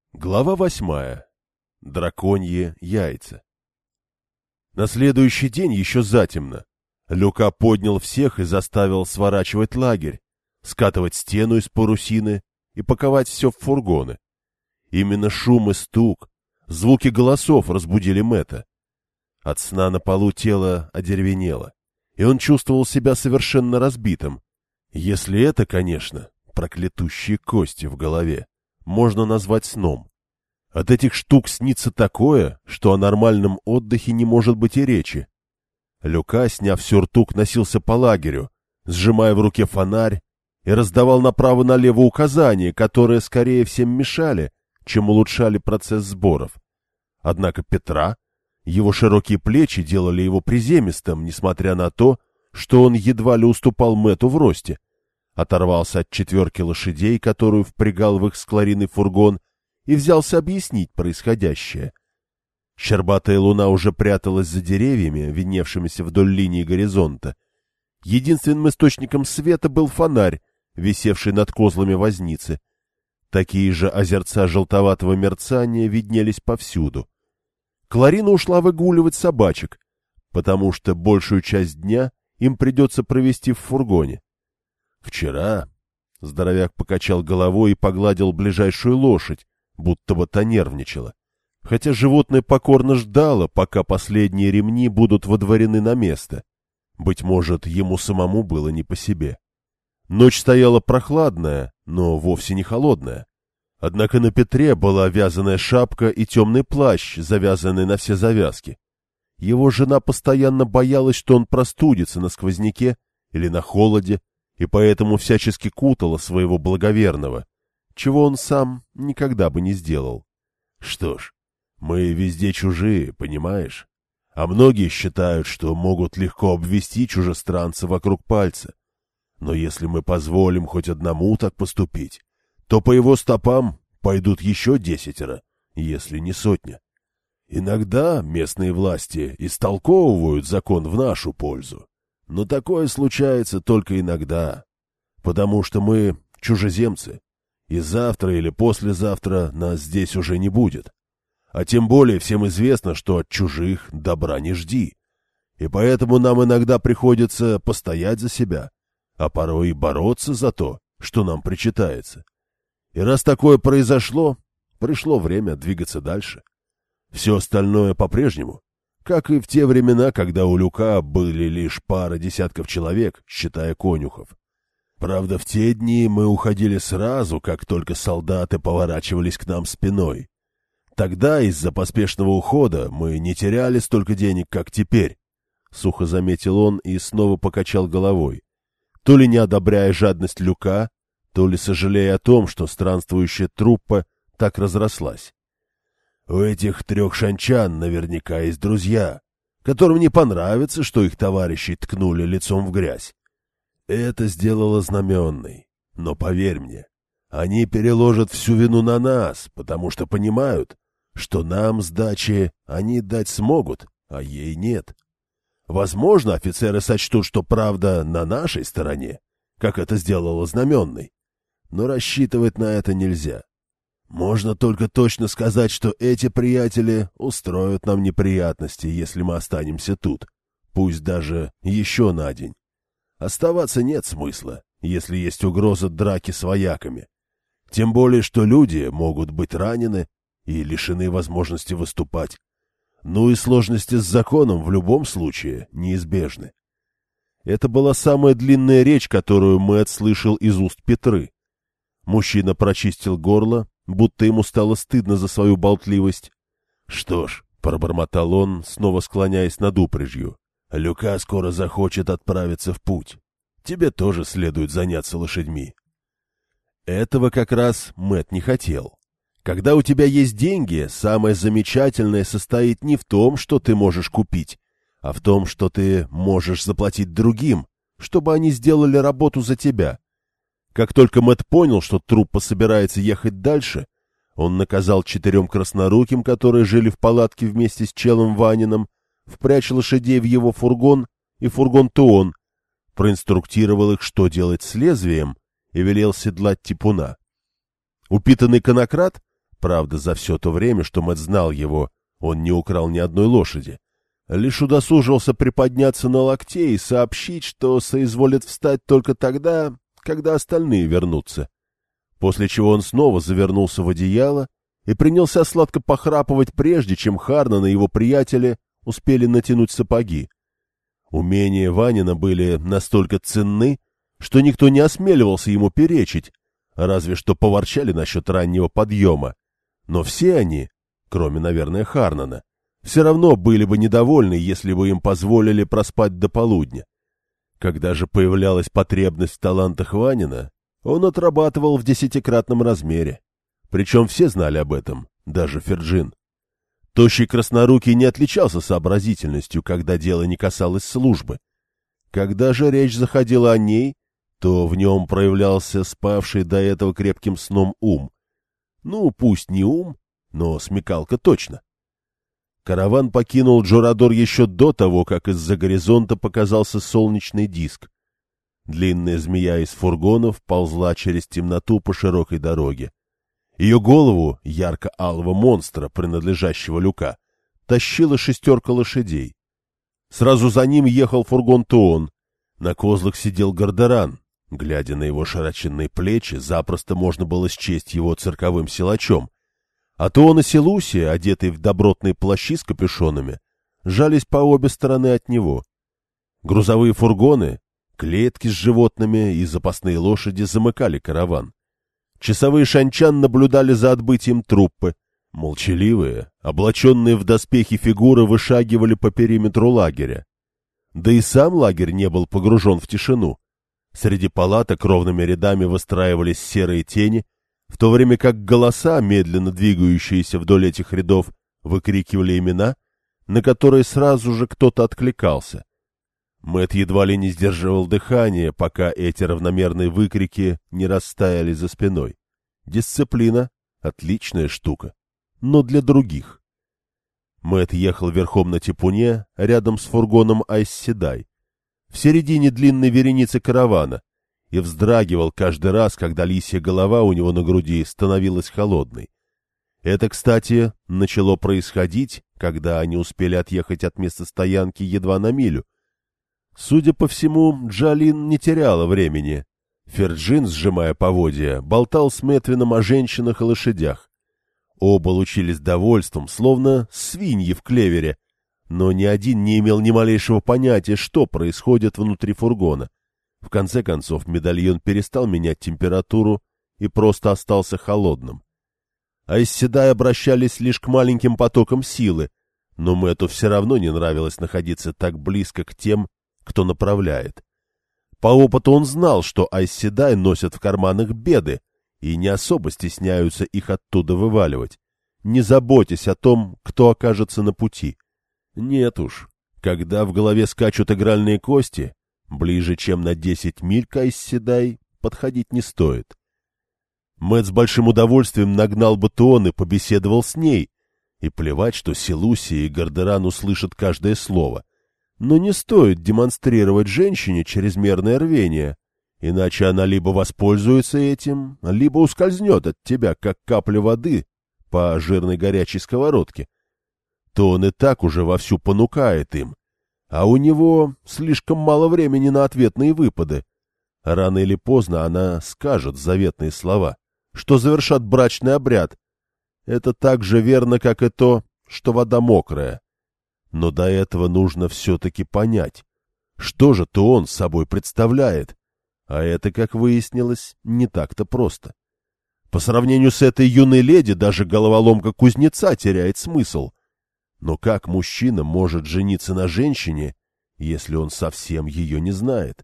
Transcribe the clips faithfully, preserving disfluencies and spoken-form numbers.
Глава восьмая. Драконьи яйца. На следующий день еще затемно Люка поднял всех и заставил сворачивать лагерь, скатывать стену из парусины и паковать все в фургоны. Именно шум и стук, звуки голосов разбудили Мэтта. От сна на полу тело одеревенело, и он чувствовал себя совершенно разбитым. Если это, конечно, проклятущие кости в голове можно назвать сном. От этих штук снится такое, что о нормальном отдыхе не может быть и речи. Люка, сняв сюртук, носился по лагерю, сжимая в руке фонарь, и раздавал направо-налево указания, которые скорее всем мешали, чем улучшали процесс сборов. Однако Петра, его широкие плечи делали его приземистым, несмотря на то, что он едва ли уступал Мэтту в росте. Оторвался от четверки лошадей, которую впрягал в их с Клариной фургон, и взялся объяснить происходящее. Щербатая луна уже пряталась за деревьями, видневшимися вдоль линии горизонта. Единственным источником света был фонарь, висевший над козлами возницы. Такие же озерца желтоватого мерцания виднелись повсюду. Кларина ушла выгуливать собачек, потому что большую часть дня им придется провести в фургоне. Вчера здоровяк покачал головой и погладил ближайшую лошадь, будто бы та нервничала, хотя животное покорно ждало, пока последние ремни будут водворены на место. Быть может, ему самому было не по себе. Ночь стояла прохладная, но вовсе не холодная. Однако на Петре была вязаная шапка и темный плащ, завязанный на все завязки. Его жена постоянно боялась, что он простудится на сквозняке или на холоде, и поэтому всячески кутала своего благоверного, чего он сам никогда бы не сделал. Что ж, мы везде чужие, понимаешь? А многие считают, что могут легко обвести чужестранца вокруг пальца. Но если мы позволим хоть одному так поступить, то по его стопам пойдут еще десятеро, если не сотня. Иногда местные власти истолковывают закон в нашу пользу, но такое случается только иногда, потому что мы чужеземцы, и завтра или послезавтра нас здесь уже не будет. А тем более всем известно, что от чужих добра не жди, и поэтому нам иногда приходится постоять за себя, а порой и бороться за то, что нам причитается. И раз такое произошло, пришло время двигаться дальше. Все остальное по-прежнему, как и в те времена, когда у Люка были лишь пара десятков человек, считая конюхов. Правда, в те дни мы уходили сразу, как только солдаты поворачивались к нам спиной. Тогда из-за поспешного ухода мы не теряли столько денег, как теперь, — сухо заметил он и снова покачал головой, то ли не одобряя жадность Люка, то ли сожалея о том, что странствующая труппа так разрослась. У этих трех шанчан наверняка есть друзья, которым не понравится, что их товарищи ткнули лицом в грязь. Это сделало Знаменный, но поверь мне, они переложат всю вину на нас, потому что понимают, что нам сдачи они дать смогут, а ей нет. Возможно, офицеры сочтут, что правда на нашей стороне, как это сделало Знаменный, но рассчитывать на это нельзя. Можно только точно сказать, что эти приятели устроят нам неприятности, если мы останемся тут, пусть даже еще на день. Оставаться нет смысла, если есть угроза драки с вояками. Тем более, что люди могут быть ранены и лишены возможности выступать. Ну и сложности с законом в любом случае неизбежны. Это была самая длинная речь, которую Мэтт слышал из уст Петры. Мужчина прочистил горло, будто ему стало стыдно за свою болтливость. — Что ж, — пробормотал он, снова склоняясь над упряжью, — Люка скоро захочет отправиться в путь. Тебе тоже следует заняться лошадьми. Этого как раз Мэтт не хотел. Когда у тебя есть деньги, самое замечательное состоит не в том, что ты можешь купить, а в том, что ты можешь заплатить другим, чтобы они сделали работу за тебя. Как только Мэтт понял, что труппа собирается ехать дальше, он наказал четырем красноруким, которые жили в палатке вместе с Челом Ванином, впрячь лошадей в его фургон и фургон Туон, проинструктировал их, что делать с лезвием, и велел седлать типуна. Упитанный конократ Правда, за все то время, что Мэтт знал его, он не украл ни одной лошади. Лишь удосужился приподняться на локте и сообщить, что соизволит встать только тогда, когда остальные вернутся. После чего он снова завернулся в одеяло и принялся сладко похрапывать, прежде чем Харнан и его приятели успели натянуть сапоги. Умения Ванина были настолько ценны, что никто не осмеливался ему перечить, разве что поворчали насчет раннего подъема. Но все они, кроме, наверное, Харнана, все равно были бы недовольны, если бы им позволили проспать до полудня. Когда же появлялась потребность в талантах Ванина, он отрабатывал в десятикратном размере. Причем все знали об этом, даже Ферджин. Тощий краснорукий не отличался сообразительностью, когда дело не касалось службы. Когда же речь заходила о ней, то в нем проявлялся спавший до этого крепким сном ум. Ну, пусть не ум, но смекалка точно. Караван покинул Джорадор еще до того, как из-за горизонта показался солнечный диск. Длинная змея из фургонов ползла через темноту по широкой дороге. Ее голову, ярко-алого монстра, принадлежащего Люка, тащила шестерка лошадей. Сразу за ним ехал фургон Туон. На козлах сидел Гардеран. Глядя на его широченные плечи, запросто можно было счесть его цирковым силачом. А Туон и Селусия, одетые в добротные плащи с капюшонами, жались по обе стороны от него. Грузовые фургоны, клетки с животными и запасные лошади замыкали караван. Часовые шанчан наблюдали за отбытием труппы. Молчаливые, облаченные в доспехи фигуры вышагивали по периметру лагеря. Да и сам лагерь не был погружен в тишину. Среди палаток ровными рядами выстраивались серые тени, в то время как голоса, медленно двигающиеся вдоль этих рядов, выкрикивали имена, на которые сразу же кто-то откликался. Мэтт едва ли не сдерживал дыхание, пока эти равномерные выкрики не растаяли за спиной. Дисциплина — отличная штука, но для других. Мэтт ехал верхом на типуне, рядом с фургоном Айсседай, в середине длинной вереницы каравана, и вздрагивал каждый раз, когда лисья голова у него на груди становилась холодной. Это, кстати, начало происходить, когда они успели отъехать от места стоянки едва на милю. Судя по всему, Джалин не теряла времени. Ферджин, сжимая поводья, болтал с Мэтвином о женщинах и лошадях. Оба лучились довольством, словно свиньи в клевере, но ни один не имел ни малейшего понятия, что происходит внутри фургона. В конце концов, медальон перестал менять температуру и просто остался холодным. А из Седай обращались лишь к маленьким потокам силы, но Мэтту все равно не нравилось находиться так близко к тем, кто направляет. По опыту он знал, что Айсседай носят в карманах беды и не особо стесняются их оттуда вываливать, не заботясь о том, кто окажется на пути. Нет уж, когда в голове скачут игральные кости, ближе чем на десять миль к Айсседай подходить не стоит. Мэтт с большим удовольствием нагнал бы Туон и побеседовал с ней, и плевать, что Селусия и Гардеран услышат каждое слово. Но не стоит демонстрировать женщине чрезмерное рвение, иначе она либо воспользуется этим, либо ускользнет от тебя, как капля воды по жирной горячей сковородке. То он и так уже вовсю понукает им, а у него слишком мало времени на ответные выпады. Рано или поздно она скажет заветные слова, что завершат брачный обряд. Это так же верно, как и то, что вода мокрая. Но до этого нужно все-таки понять, что же то он собой представляет, а это, как выяснилось, не так-то просто. По сравнению с этой юной леди даже головоломка кузнеца теряет смысл. Но как мужчина может жениться на женщине, если он совсем ее не знает?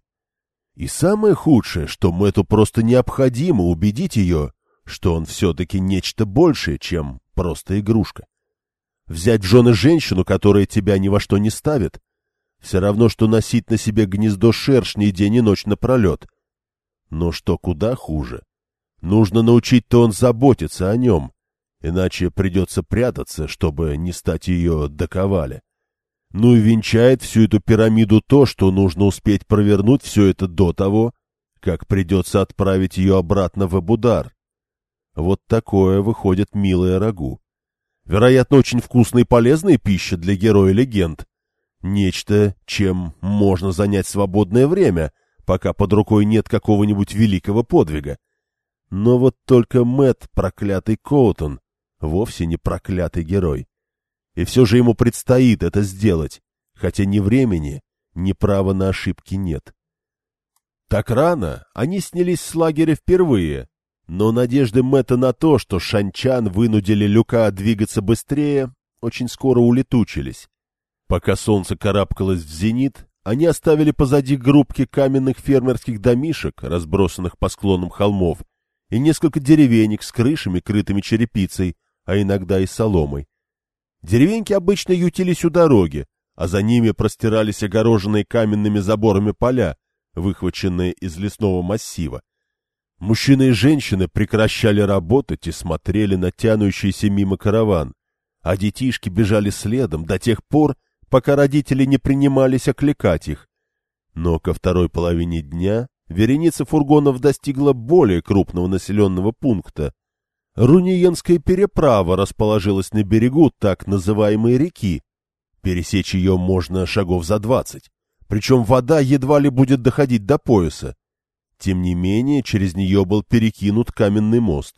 И самое худшее, что Мэтту просто необходимо убедить ее, что он все-таки нечто большее, чем просто игрушка. Взять в жены женщину, которая тебя ни во что не ставит, все равно, что носить на себе гнездо шершней день и ночь напролет. Но что куда хуже, нужно научить Туон заботиться о нем, иначе придется прятаться, чтобы не стать ее доковали. Ну и венчает всю эту пирамиду то, что нужно успеть провернуть все это до того, как придется отправить ее обратно в Эбудар. Вот такое выходит милое рагу. Вероятно, очень вкусная и полезная пища для героя легенд. Нечто, чем можно занять свободное время, пока под рукой нет какого-нибудь великого подвига. Но вот только Мэтт, проклятый Коутон, вовсе не проклятый герой. И все же ему предстоит это сделать, хотя ни времени, ни права на ошибки нет. Так рано они снялись с лагеря впервые, но надежды Мэтта на то, что шанчан вынудили Люка двигаться быстрее, очень скоро улетучились. Пока солнце карабкалось в зенит, они оставили позади группки каменных фермерских домишек, разбросанных по склонам холмов, и несколько деревенек с крышами, крытыми черепицей, а иногда и соломой. Деревеньки обычно ютились у дороги, а за ними простирались огороженные каменными заборами поля, выхваченные из лесного массива. Мужчины и женщины прекращали работать и смотрели на тянущийся мимо караван, а детишки бежали следом до тех пор, пока родители не принимались окликать их. Но ко второй половине дня вереница фургонов достигла более крупного населенного пункта. Руниенская переправа расположилась на берегу так называемой реки. Пересечь ее можно шагов за двадцать, причем вода едва ли будет доходить до пояса. Тем не менее, через нее был перекинут каменный мост.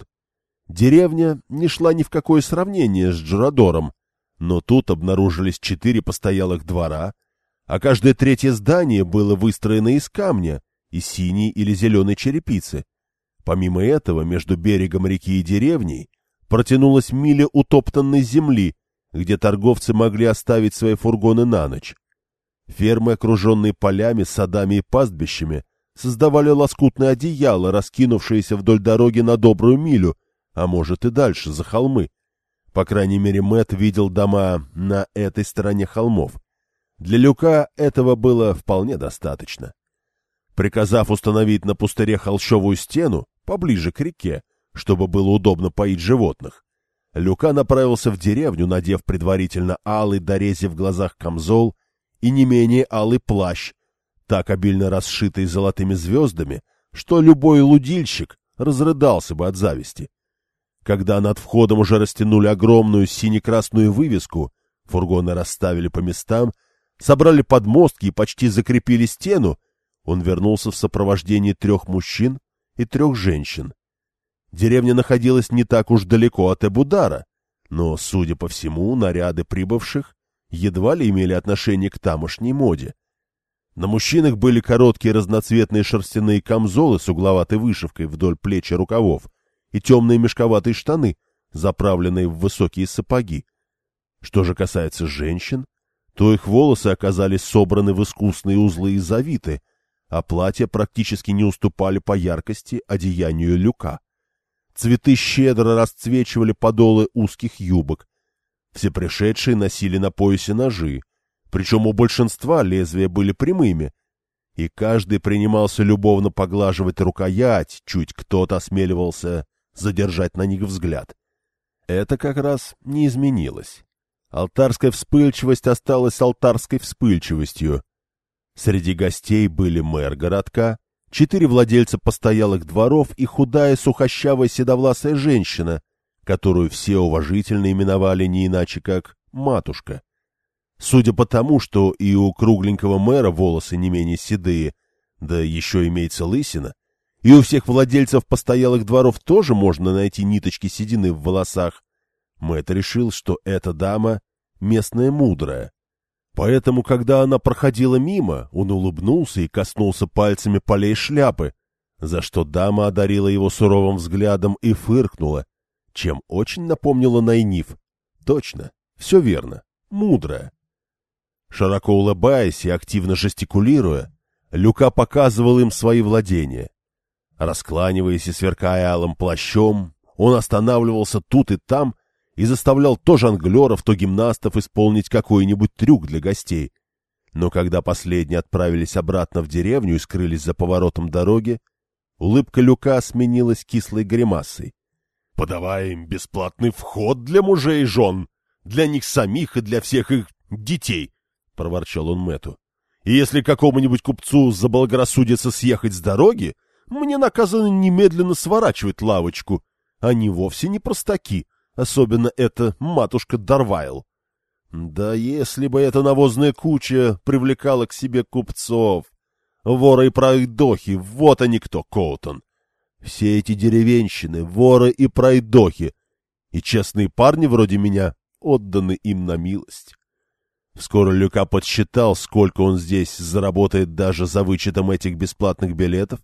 Деревня не шла ни в какое сравнение с Джорадором, но тут обнаружились четыре постоялых двора, а каждое третье здание было выстроено из камня, из синей или зеленой черепицы. Помимо этого, между берегом реки и деревней протянулась миля утоптанной земли, где торговцы могли оставить свои фургоны на ночь. Фермы, окруженные полями, садами и пастбищами, создавали лоскутное одеяло, раскинувшееся вдоль дороги на добрую милю, а может и дальше, за холмы. По крайней мере, Мэтт видел дома на этой стороне холмов. Для Люка этого было вполне достаточно. Приказав установить на пустыре холщовую стену, поближе к реке, чтобы было удобно поить животных, Люка направился в деревню, надев предварительно алый, дорези в глазах камзол и не менее алый плащ, так обильно расшитый золотыми звездами, что любой лудильщик разрыдался бы от зависти. Когда над входом уже растянули огромную сине-красную вывеску, фургоны расставили по местам, собрали подмостки и почти закрепили стену, он вернулся в сопровождении трех мужчин и трех женщин. Деревня находилась не так уж далеко от Эбудара, но, судя по всему, наряды прибывших едва ли имели отношение к тамошней моде. На мужчинах были короткие разноцветные шерстяные камзолы с угловатой вышивкой вдоль плеч и рукавов и темные мешковатые штаны, заправленные в высокие сапоги. Что же касается женщин, то их волосы оказались собраны в искусные узлы и завиты, а платья практически не уступали по яркости одеянию Люка. Цветы щедро расцвечивали подолы узких юбок. Все пришедшие носили на поясе ножи, причем у большинства лезвия были прямыми, и каждый принимался любовно поглаживать рукоять, чуть кто-то осмеливался задержать на них взгляд. Это как раз не изменилось. Алтарская вспыльчивость осталась алтарской вспыльчивостью. Среди гостей были мэр городка, четыре владельца постоялых дворов и худая сухощавая седовласая женщина, которую все уважительно именовали не иначе как «матушка». Судя по тому, что и у кругленького мэра волосы не менее седые, да еще имеется лысина, и у всех владельцев постоялых дворов тоже можно найти ниточки седины в волосах, Мэтт решил, что эта дама местная мудрая. Поэтому, когда она проходила мимо, он улыбнулся и коснулся пальцами полей шляпы, за что дама одарила его суровым взглядом и фыркнула, чем очень напомнила Найниф. Точно, все верно, мудрая. Широко улыбаясь и активно жестикулируя, Люка показывал им свои владения. Раскланиваясь и сверкая алым плащом, он останавливался тут и там и заставлял то жонглеров, то гимнастов исполнить какой-нибудь трюк для гостей. Но когда последние отправились обратно в деревню и скрылись за поворотом дороги, улыбка Люка сменилась кислой гримасой. — Подавай им бесплатный вход для мужей и жен, для них самих и для всех их детей, — проворчал он Мэтту. — И если какому-нибудь купцу заблагорассудится съехать с дороги, мне наказано немедленно сворачивать лавочку, Они вовсе не простаки, особенно эта матушка Дарвайл. Да если бы эта навозная куча привлекала к себе купцов, воры и пройдохи, вот они кто, Коутон. Все эти деревенщины, воры и пройдохи, и честные парни вроде меня отданы им на милость. Скоро Люка подсчитал, сколько он здесь заработает даже за вычетом этих бесплатных билетов,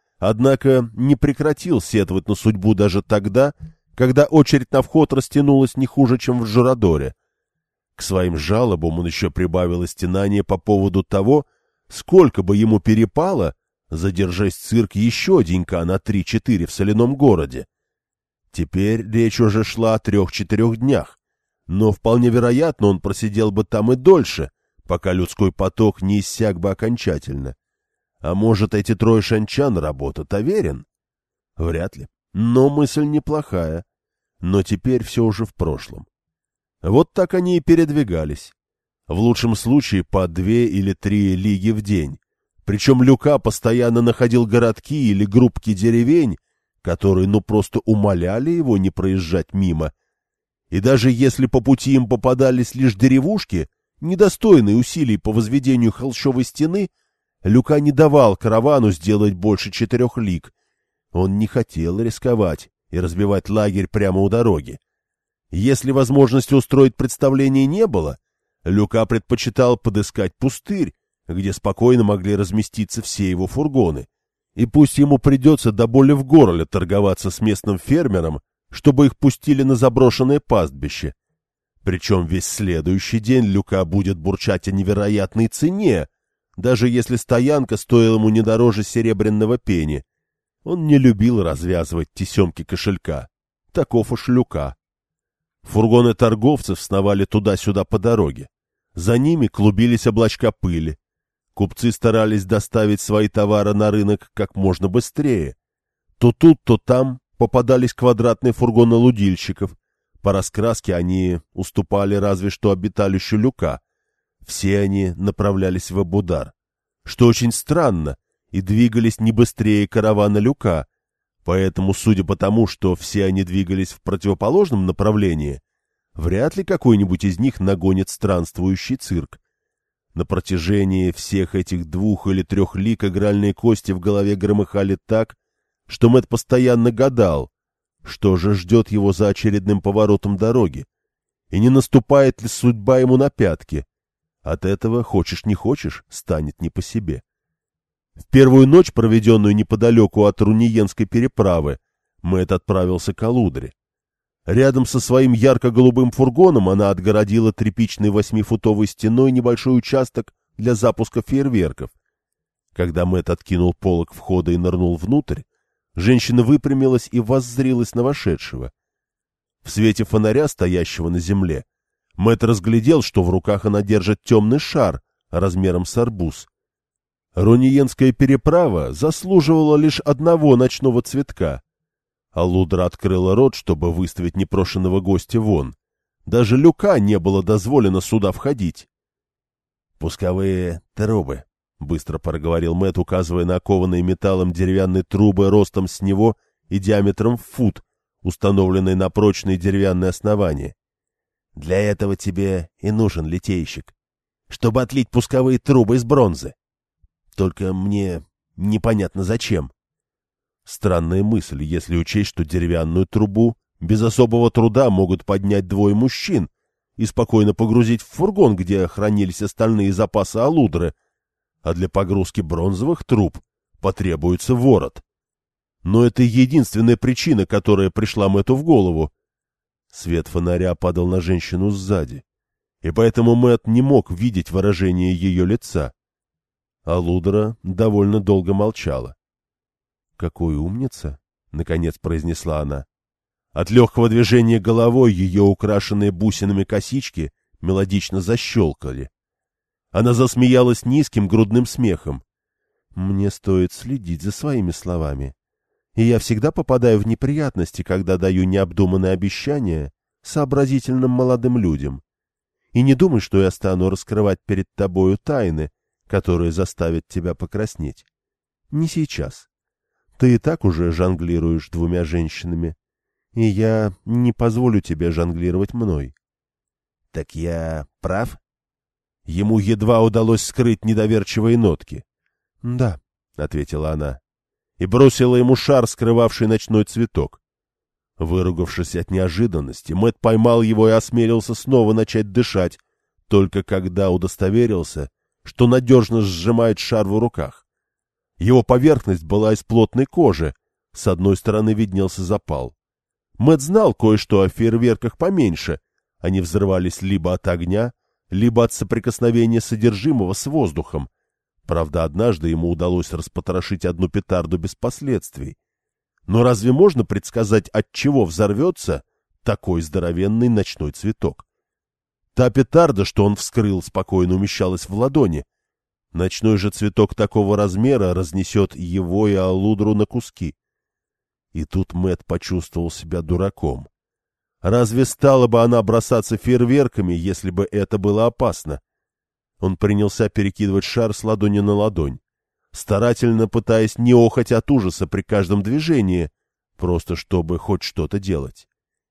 однако не прекратил сетовать на судьбу даже тогда, когда очередь на вход растянулась не хуже, чем в Жорадоре. К своим жалобам он еще прибавил стенание по поводу того, сколько бы ему перепало, задержась цирк еще денька на три-четыре в соляном городе. Теперь речь уже шла о трех-четырех днях, но вполне вероятно он просидел бы там и дольше, пока людской поток не иссяк бы окончательно. А может, эти трое шанчан работают, уверен? Вряд ли, но мысль неплохая. Но теперь все уже в прошлом. Вот так они и передвигались. В лучшем случае по две или три лиги в день. Причем Люка постоянно находил городки или группки деревень, которые ну просто умоляли его не проезжать мимо. И даже если по пути им попадались лишь деревушки, недостойные усилий по возведению холщовой стены, Люка не давал каравану сделать больше четырех лиг. Он не хотел рисковать и разбивать лагерь прямо у дороги. Если возможности устроить представление не было, Люка предпочитал подыскать пустырь, где спокойно могли разместиться все его фургоны. И пусть ему придется до боли в горле торговаться с местным фермером, чтобы их пустили на заброшенное пастбище. Причем весь следующий день Люка будет бурчать о невероятной цене, даже если стоянка стоила ему не дороже серебряного пени. Он не любил развязывать тесемки кошелька. Таков уж Люка. Фургоны торговцев сновали туда-сюда по дороге. За ними клубились облачка пыли. Купцы старались доставить свои товары на рынок как можно быстрее. То тут, то там попадались квадратные фургоны лудильщиков. По раскраске они уступали разве что обиталищу Люка. Все они направлялись в Эбудар, что очень странно, и двигались не быстрее каравана Люка. Поэтому, судя по тому, что все они двигались в противоположном направлении, вряд ли какой-нибудь из них нагонит странствующий цирк. На протяжении всех этих двух или трех лиг игральные кости в голове громыхали так, что Мэтт постоянно гадал, что же ждет его за очередным поворотом дороги, и не наступает ли судьба ему на пятки. От этого, хочешь не хочешь, станет не по себе. В первую ночь, проведенную неподалеку от Руниенской переправы, Мэтт отправился к Алудре. Рядом со своим ярко-голубым фургоном она отгородила тряпичной восьмифутовой стеной небольшой участок для запуска фейерверков. Когда Мэтт откинул полог входа и нырнул внутрь, женщина выпрямилась и воззрилась на вошедшего. В свете фонаря, стоящего на земле, Мэтт разглядел, что в руках она держит темный шар размером с арбуз. Руниенская переправа заслуживала лишь одного ночного цветка. Алудра открыла рот, чтобы выставить непрошенного гостя вон. Даже Люка не было дозволено сюда входить. — Пусковые трубы, — быстро проговорил Мэтт, указывая на окованные металлом деревянные трубы ростом с него и диаметром в фут, установленные на прочные деревянные основания. — Для этого тебе и нужен литейщик, чтобы отлить пусковые трубы из бронзы. Только мне непонятно зачем. Странная мысль, если учесть, что деревянную трубу без особого труда могут поднять двое мужчин и спокойно погрузить в фургон, где хранились остальные запасы алудры, а для погрузки бронзовых труб потребуется ворот. Но это единственная причина, которая пришла Мэтту в голову. Свет фонаря падал на женщину сзади, и поэтому Мэтт не мог видеть выражение ее лица. Алудра довольно долго молчала. — Какой умница! — наконец произнесла она. От легкого движения головой ее украшенные бусинами косички мелодично защелкали. Она засмеялась низким грудным смехом. — Мне стоит следить за своими словами. И я всегда попадаю в неприятности, когда даю необдуманные обещания сообразительным молодым людям. И не думай, что я стану раскрывать перед тобою тайны, которые заставят тебя покраснеть. Не сейчас. Ты и так уже жонглируешь двумя женщинами. и я не позволю тебе жонглировать мной. — Так я прав? Ему едва удалось скрыть недоверчивые нотки. — Да, — ответила она, и бросила ему шар, скрывавший ночной цветок. Выругавшись от неожиданности, Мэтт поймал его и осмелился снова начать дышать, только когда удостоверился, что надежно сжимает шар в руках. Его поверхность была из плотной кожи, с одной стороны виднелся запал. Мэтт знал кое-что о фейерверках поменьше, они взрывались либо от огня, либо от соприкосновения содержимого с воздухом. Правда, однажды ему удалось распотрошить одну петарду без последствий. Но разве можно предсказать, от чего взорвется такой здоровенный ночной цветок? Та петарда, что он вскрыл, спокойно умещалась в ладони. Ночной же цветок такого размера разнесет его и Алудру на куски. И тут Мэтт почувствовал себя дураком. Разве стала бы она бросаться фейерверками, если бы это было опасно? Он принялся перекидывать шар с ладони на ладонь, старательно пытаясь не охать от ужаса при каждом движении, просто чтобы хоть что-то делать.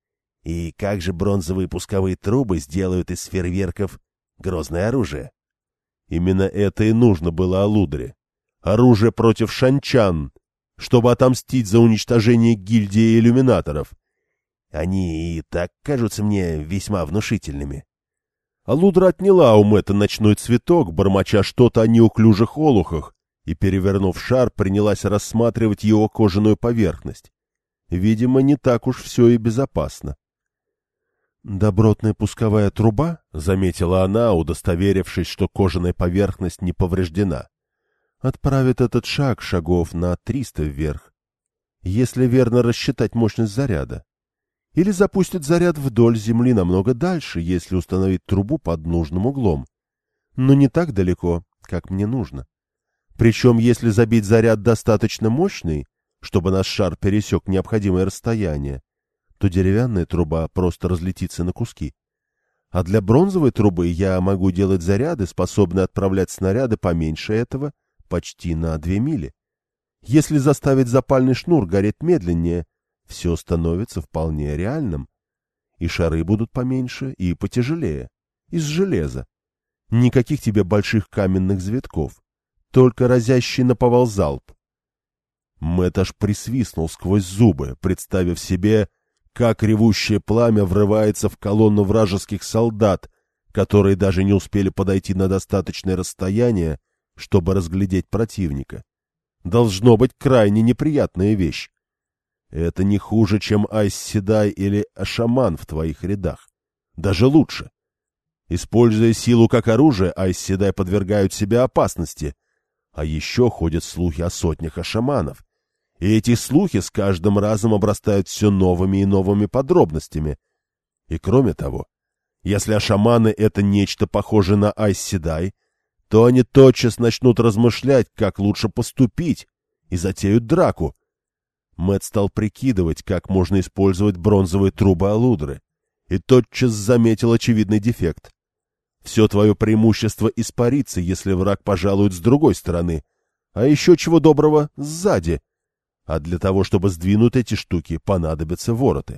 И как же бронзовые пусковые трубы сделают из фейерверков грозное оружие? Именно это и нужно было Алудре. Оружие против шанчан, чтобы отомстить за уничтожение гильдии иллюминаторов. Они и так кажутся мне весьма внушительными. Алудра отняла у Мэтта ночной цветок, бормоча что-то о неуклюжих олухах, и, перевернув шар, принялась рассматривать его кожаную поверхность. Видимо, не так уж все и безопасно. «Добротная пусковая труба», — заметила она, удостоверившись, что кожаная поверхность не повреждена, — «отправит этот шаг шагов на триста вверх, если верно рассчитать мощность заряда. Или запустит заряд вдоль земли намного дальше, если установить трубу под нужным углом. Но не так далеко, как мне нужно. Причем, если забить заряд достаточно мощный, чтобы наш шар пересек необходимое расстояние, то деревянная труба просто разлетится на куски. А для бронзовой трубы я могу делать заряды, способные отправлять снаряды поменьше этого, почти на две мили. Если заставить запальный шнур гореть медленнее, все становится вполне реальным. И шары будут поменьше и потяжелее, из железа. Никаких тебе больших каменных завитков, только разящий наповал залп. Мэтт аж присвистнул сквозь зубы, представив себе, как ревущее пламя врывается в колонну вражеских солдат, которые даже не успели подойти на достаточное расстояние, чтобы разглядеть противника. Должно быть крайне неприятная вещь. Это не хуже, чем Айс-Седай или Ашаман в твоих рядах. Даже лучше. Используя силу как оружие, Айс-Седай подвергают себя опасности. А еще ходят слухи о сотнях Ашаманов. И эти слухи с каждым разом обрастают все новыми и новыми подробностями. И кроме того, если Ашаманы — это нечто похожее на Айс-Седай, то они тотчас начнут размышлять, как лучше поступить, и затеют драку. Мэтт стал прикидывать, как можно использовать бронзовые трубы Алудры, и тотчас заметил очевидный дефект. Все твое преимущество испарится, если враг пожалует с другой стороны, а еще чего доброго — сзади. А для того, чтобы сдвинуть эти штуки, понадобятся вороты.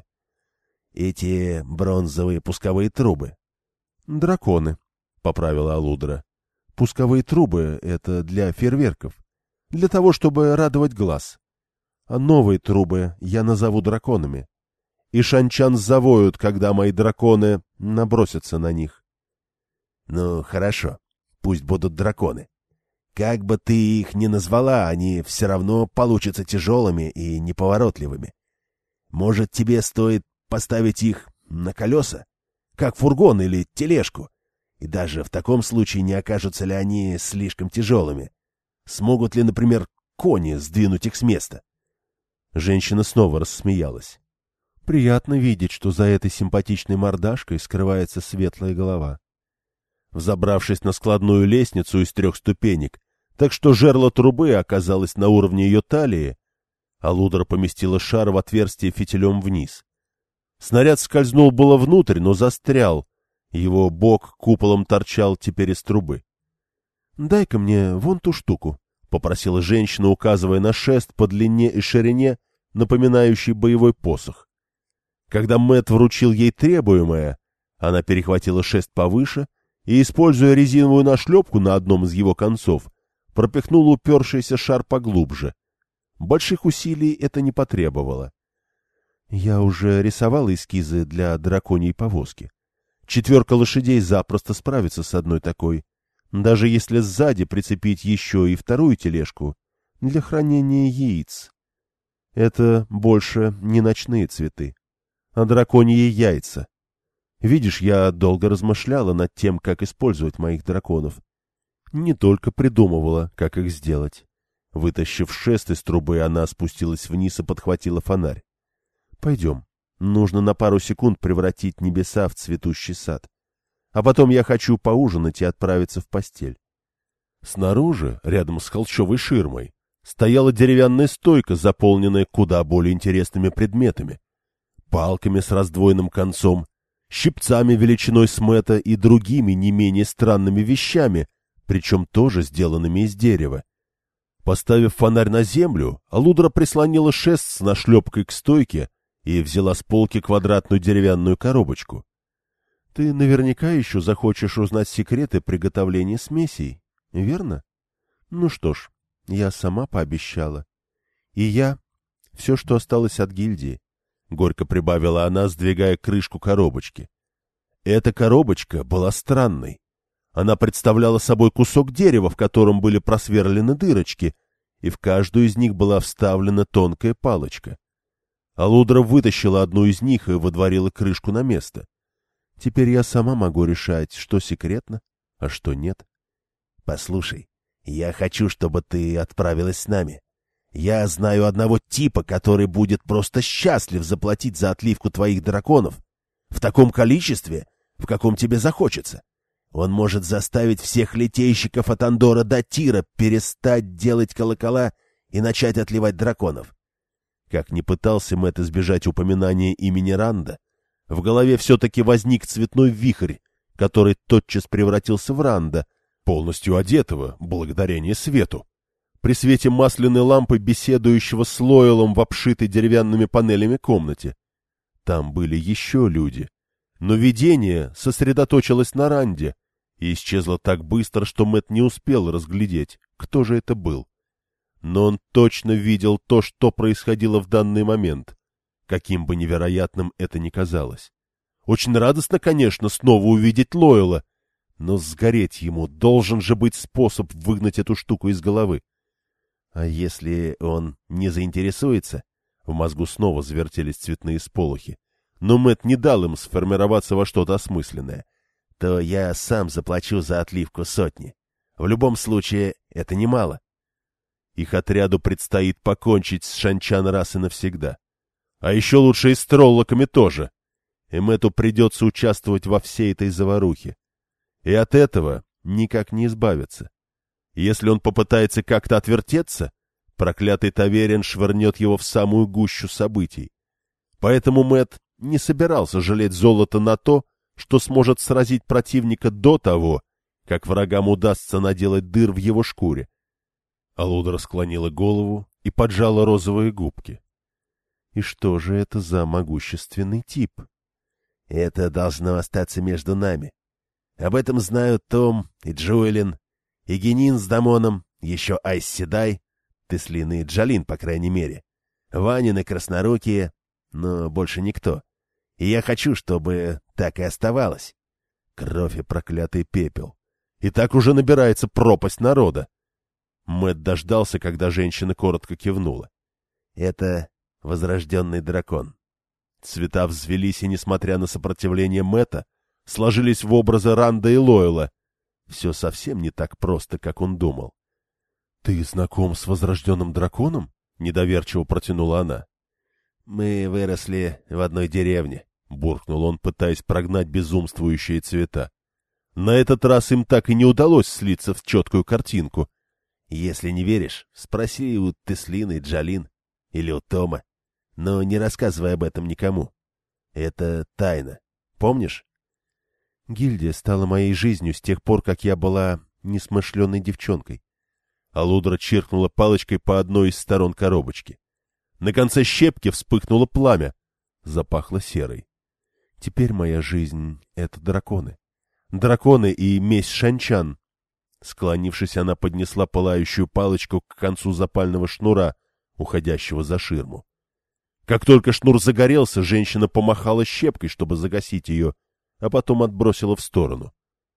Эти бронзовые пусковые трубы. Драконы, — поправила Алудра. Пусковые трубы — это для фейерверков, для того, чтобы радовать глаз. А новые трубы я назову драконами. И шанчан завоют, когда мои драконы набросятся на них. Ну, хорошо, пусть будут драконы. Как бы ты их ни назвала, они все равно получатся тяжелыми и неповоротливыми. Может, тебе стоит поставить их на колеса, как фургон или тележку? И даже в таком случае не окажутся ли они слишком тяжелыми? Смогут ли, например, кони сдвинуть их с места? Женщина снова рассмеялась. Приятно видеть, что за этой симпатичной мордашкой скрывается светлая голова. Взобравшись на складную лестницу из трех ступенек, так что жерло трубы оказалось на уровне ее талии, Алудра поместила шар в отверстие фитилем вниз. Снаряд скользнул было внутрь, но застрял. Его бок куполом торчал теперь из трубы. — Дай-ка мне вон ту штуку, — попросила женщина, указывая на шест по длине и ширине, напоминающий боевой посох. Когда Мэтт вручил ей требуемое, она перехватила шест повыше и, используя резиновую нашлепку на одном из его концов, пропихнула упершийся шар поглубже. Больших усилий это не потребовало. Я уже рисовала эскизы для драконьей повозки. Четверка лошадей запросто справится с одной такой, даже если сзади прицепить еще и вторую тележку для хранения яиц. Это больше не ночные цветы, а драконьи яйца. Видишь, я долго размышляла над тем, как использовать моих драконов. Не только придумывала, как их сделать. Вытащив шест из трубы, она спустилась вниз и подхватила фонарь. Пойдем. Нужно на пару секунд превратить небеса в цветущий сад. А потом я хочу поужинать и отправиться в постель. Снаружи, рядом с холщовой ширмой, стояла деревянная стойка, заполненная куда более интересными предметами. Палками с раздвоенным концом, щипцами величиной с Мэтта и другими не менее странными вещами, причем тоже сделанными из дерева. Поставив фонарь на землю, Алудра прислонила шест с нашлепкой к стойке и взяла с полки квадратную деревянную коробочку. — Ты наверняка еще захочешь узнать секреты приготовления смесей, верно? Ну что ж, я сама пообещала. И я — все, что осталось от гильдии, — горько прибавила она, сдвигая крышку коробочки. Эта коробочка была странной. Она представляла собой кусок дерева, в котором были просверлены дырочки, и в каждую из них была вставлена тонкая палочка. Алудра вытащила одну из них и водворила крышку на место. Теперь я сама могу решать, что секретно, а что нет. — Послушай, я хочу, чтобы ты отправилась с нами. Я знаю одного типа, который будет просто счастлив заплатить за отливку твоих драконов. В таком количестве, в каком тебе захочется. Он может заставить всех литейщиков от Андора до Тира перестать делать колокола и начать отливать драконов. Как ни пытался Мэтт избежать упоминания имени Ранда, в голове все-таки возник цветной вихрь, который тотчас превратился в Ранда, полностью одетого, благодарение свету. При свете масляной лампы, беседующего с Лоэлом в обшитой деревянными панелями комнате. Там были еще люди. Но видение сосредоточилось на Ранде и исчезло так быстро, что Мэтт не успел разглядеть, кто же это был. Но он точно видел то, что происходило в данный момент, каким бы невероятным это ни казалось. Очень радостно, конечно, снова увидеть Лоэла, но сгореть ему должен же быть способ выгнать эту штуку из головы. А если он не заинтересуется? В мозгу снова завертелись цветные сполохи. Но Мэтт не дал им сформироваться во что-то осмысленное. То я сам заплачу за отливку сотни. В любом случае, это немало. Их отряду предстоит покончить с Шанчан раз и навсегда. А еще лучше и с троллоками тоже. И Мэтту придется участвовать во всей этой заварухе. И от этого никак не избавиться. Если он попытается как-то отвертеться, проклятый таверен швырнет его в самую гущу событий. Поэтому Мэтт не собирался жалеть золото на то, что сможет сразить противника до того, как врагам удастся наделать дыр в его шкуре. Алудра склонила голову и поджала розовые губки. И что же это за могущественный тип? Это должно остаться между нами. Об этом знают Том и Джоэлин, и Генин с Дамоном, еще Айс Седай, Теслин и Джалин, по крайней мере, Ванин и Краснорукие, но больше никто. И я хочу, чтобы так и оставалось. Кровь и проклятый пепел. И так уже набирается пропасть народа. Мэтт дождался, когда женщина коротко кивнула. Это возрожденный дракон. Цвета взвелись, и, несмотря на сопротивление Мэтта, сложились в образы Ранда и Лоэла. Все совсем не так просто, как он думал. — Ты знаком с возрожденным драконом? — недоверчиво протянула она. — Мы выросли в одной деревне, — буркнул он, пытаясь прогнать безумствующие цвета. На этот раз им так и не удалось слиться в четкую картинку. Если не веришь, спроси у Теслины и Джалин или у Тома, но не рассказывай об этом никому. Это тайна. Помнишь? Гильдия стала моей жизнью с тех пор, как я была несмышленной девчонкой. Алудра чиркнула палочкой по одной из сторон коробочки. На конце щепки вспыхнуло пламя. запахло серой. Теперь моя жизнь — это драконы. Драконы и месть шанчан. Склонившись, она поднесла пылающую палочку к концу запального шнура, уходящего за ширму. Как только шнур загорелся, женщина помахала щепкой, чтобы загасить ее, а потом отбросила в сторону.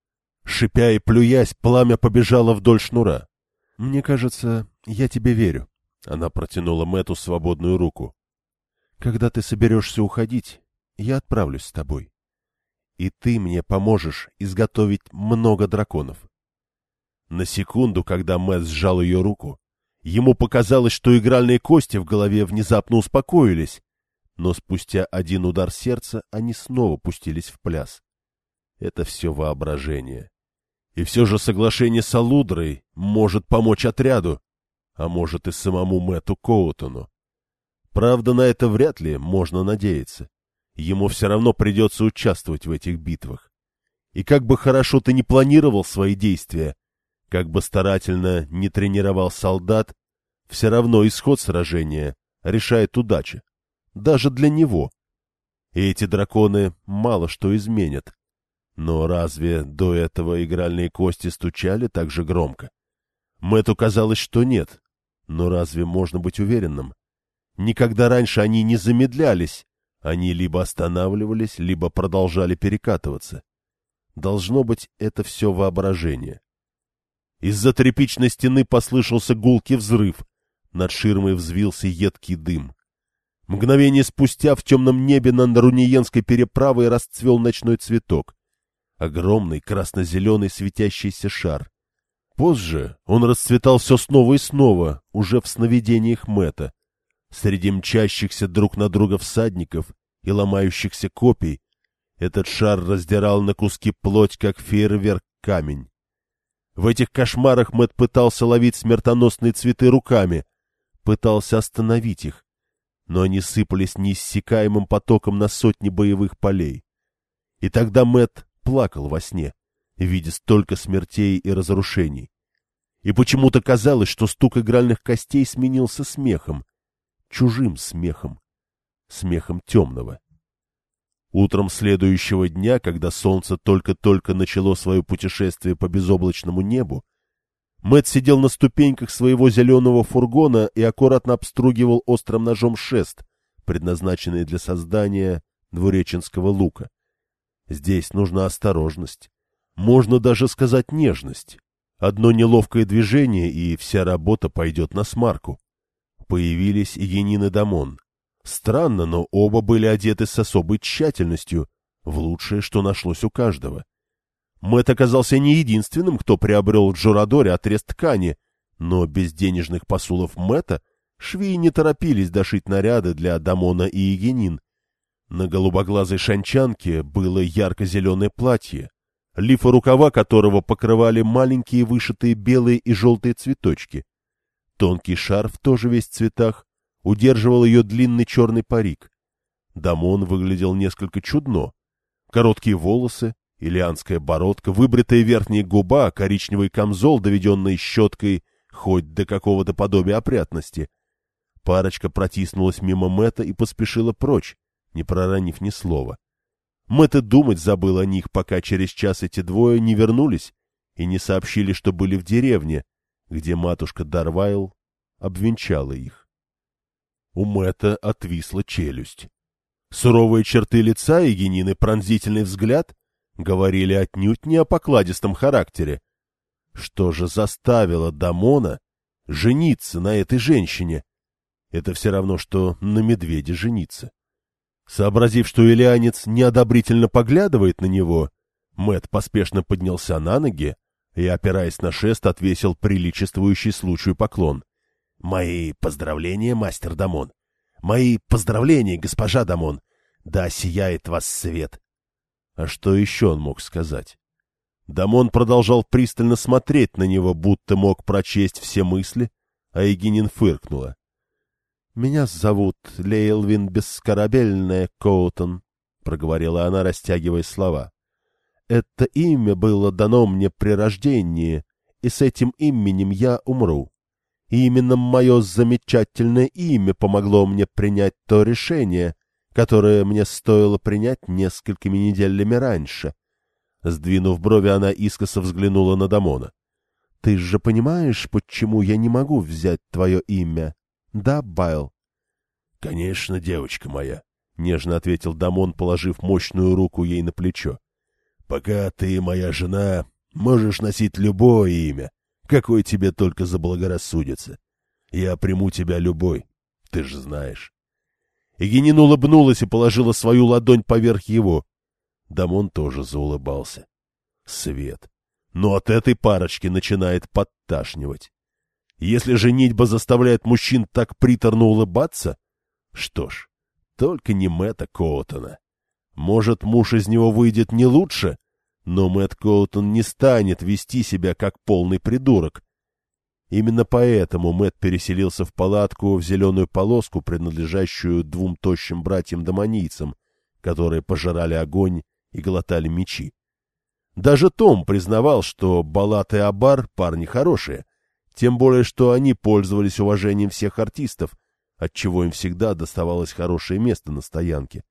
Шипя и плюясь, пламя побежало вдоль шнура. — Мне кажется, я тебе верю. Она протянула Мэтту свободную руку. — Когда ты соберешься уходить, я отправлюсь с тобой. И ты мне поможешь изготовить много драконов. На секунду, когда Мэтт сжал ее руку, ему показалось, что игральные кости в голове внезапно успокоились, но спустя один удар сердца они снова пустились в пляс. Это все воображение. И все же соглашение с Алудрой может помочь отряду, а может и самому Мэтту Коутону. Правда, на это вряд ли можно надеяться. Ему все равно придется участвовать в этих битвах. И как бы хорошо ты ни планировал свои действия, как бы старательно не тренировал солдат, все равно исход сражения решает удача. Даже для него. И эти драконы мало что изменят. Но разве до этого игральные кости стучали так же громко? Мэтту казалось, что нет. Но разве можно быть уверенным? Никогда раньше они не замедлялись. Они либо останавливались, либо продолжали перекатываться. Должно быть, это все воображение. Из-за тряпичной стены послышался гулкий взрыв. Над ширмой взвился едкий дым. Мгновение спустя в темном небе над Руниенской переправой расцвел ночной цветок. Огромный красно-зеленый светящийся шар. Позже он расцветал все снова и снова, уже в сновидениях Мэтта. Среди мчащихся друг на друга всадников и ломающихся копий этот шар раздирал на куски плоть, как фейерверк камень. В этих кошмарах Мэтт пытался ловить смертоносные цветы руками, пытался остановить их, но они сыпались неиссякаемым потоком на сотни боевых полей. И тогда Мэтт плакал во сне, видя столько смертей и разрушений. И почему-то казалось, что стук игральных костей сменился смехом, чужим смехом, смехом темного. Утром следующего дня, когда солнце только-только начало свое путешествие по безоблачному небу, Мэтт сидел на ступеньках своего зеленого фургона и аккуратно обстругивал острым ножом шест, предназначенный для создания двуреченского лука. Здесь нужна осторожность, можно даже сказать нежность. Одно неловкое движение, и вся работа пойдет на смарку. Появились и Янин и Дамон. Странно, но оба были одеты с особой тщательностью, в лучшее, что нашлось у каждого. Мэтт оказался не единственным, кто приобрел в Джорадоре отрез ткани, но без денежных посулов Мэтта швеи не торопились дошить наряды для Дамона и Егенин. На голубоглазой шанчанке было ярко-зеленое платье, лифы рукава которого покрывали маленькие вышитые белые и желтые цветочки. Тонкий шарф, тоже весь в цветах, удерживал ее длинный черный парик. Дамон выглядел несколько чудно. Короткие волосы, илианская бородка, выбритая верхняя губа, коричневый камзол, доведенный щеткой хоть до какого-то подобия опрятности. Парочка протиснулась мимо Мэтта и поспешила прочь, не проронив ни слова. Мэтт и думать забыл о них, пока через час эти двое не вернулись и не сообщили, что были в деревне, где матушка Дарвайл обвенчала их. У Мэтта отвисла челюсть. Суровые черты лица и Егенин и пронзительный взгляд говорили отнюдь не о покладистом характере. Что же заставило Дамона жениться на этой женщине? Это все равно, что на медведе жениться. Сообразив, что илианец неодобрительно поглядывает на него, Мэтт поспешно поднялся на ноги и, опираясь на шест, отвесил приличествующий случаю поклон. — Мои поздравления, мастер Дамон! Мои поздравления, госпожа Дамон! Да сияет вас свет! А что еще он мог сказать? Дамон продолжал пристально смотреть на него, будто мог прочесть все мысли, а Егенин фыркнула. — Меня зовут Лейлвин Бескорабельная Коутон, — проговорила она, растягивая слова. — Это имя было дано мне при рождении, и с этим именем я умру. И именно мое замечательное имя помогло мне принять то решение, которое мне стоило принять несколькими неделями раньше. Сдвинув брови, она искоса взглянула на Дамона. — Ты же понимаешь, почему я не могу взять твое имя? Да, Байл? — Конечно, девочка моя, — нежно ответил Дамон, положив мощную руку ей на плечо. — Пока ты моя жена, можешь носить любое имя, какое тебе только заблагорассудится. Я приму тебя любой, ты же знаешь. Эгенин улыбнулась и положила свою ладонь поверх его. Дамон тоже заулыбался. Свет. Но от этой парочки начинает подташнивать. Если женитьба заставляет мужчин так приторно улыбаться, что ж, только не Мэтта Коутона. Может, муж из него выйдет не лучше, но Мэтт Коутон не станет вести себя как полный придурок. Именно поэтому Мэтт переселился в палатку в зеленую полоску, принадлежащую двум тощим братьям-домонийцам, которые пожирали огонь и глотали мечи. Даже Том признавал, что Балат и Абар — парни хорошие, тем более, что они пользовались уважением всех артистов, отчего им всегда доставалось хорошее место на стоянке.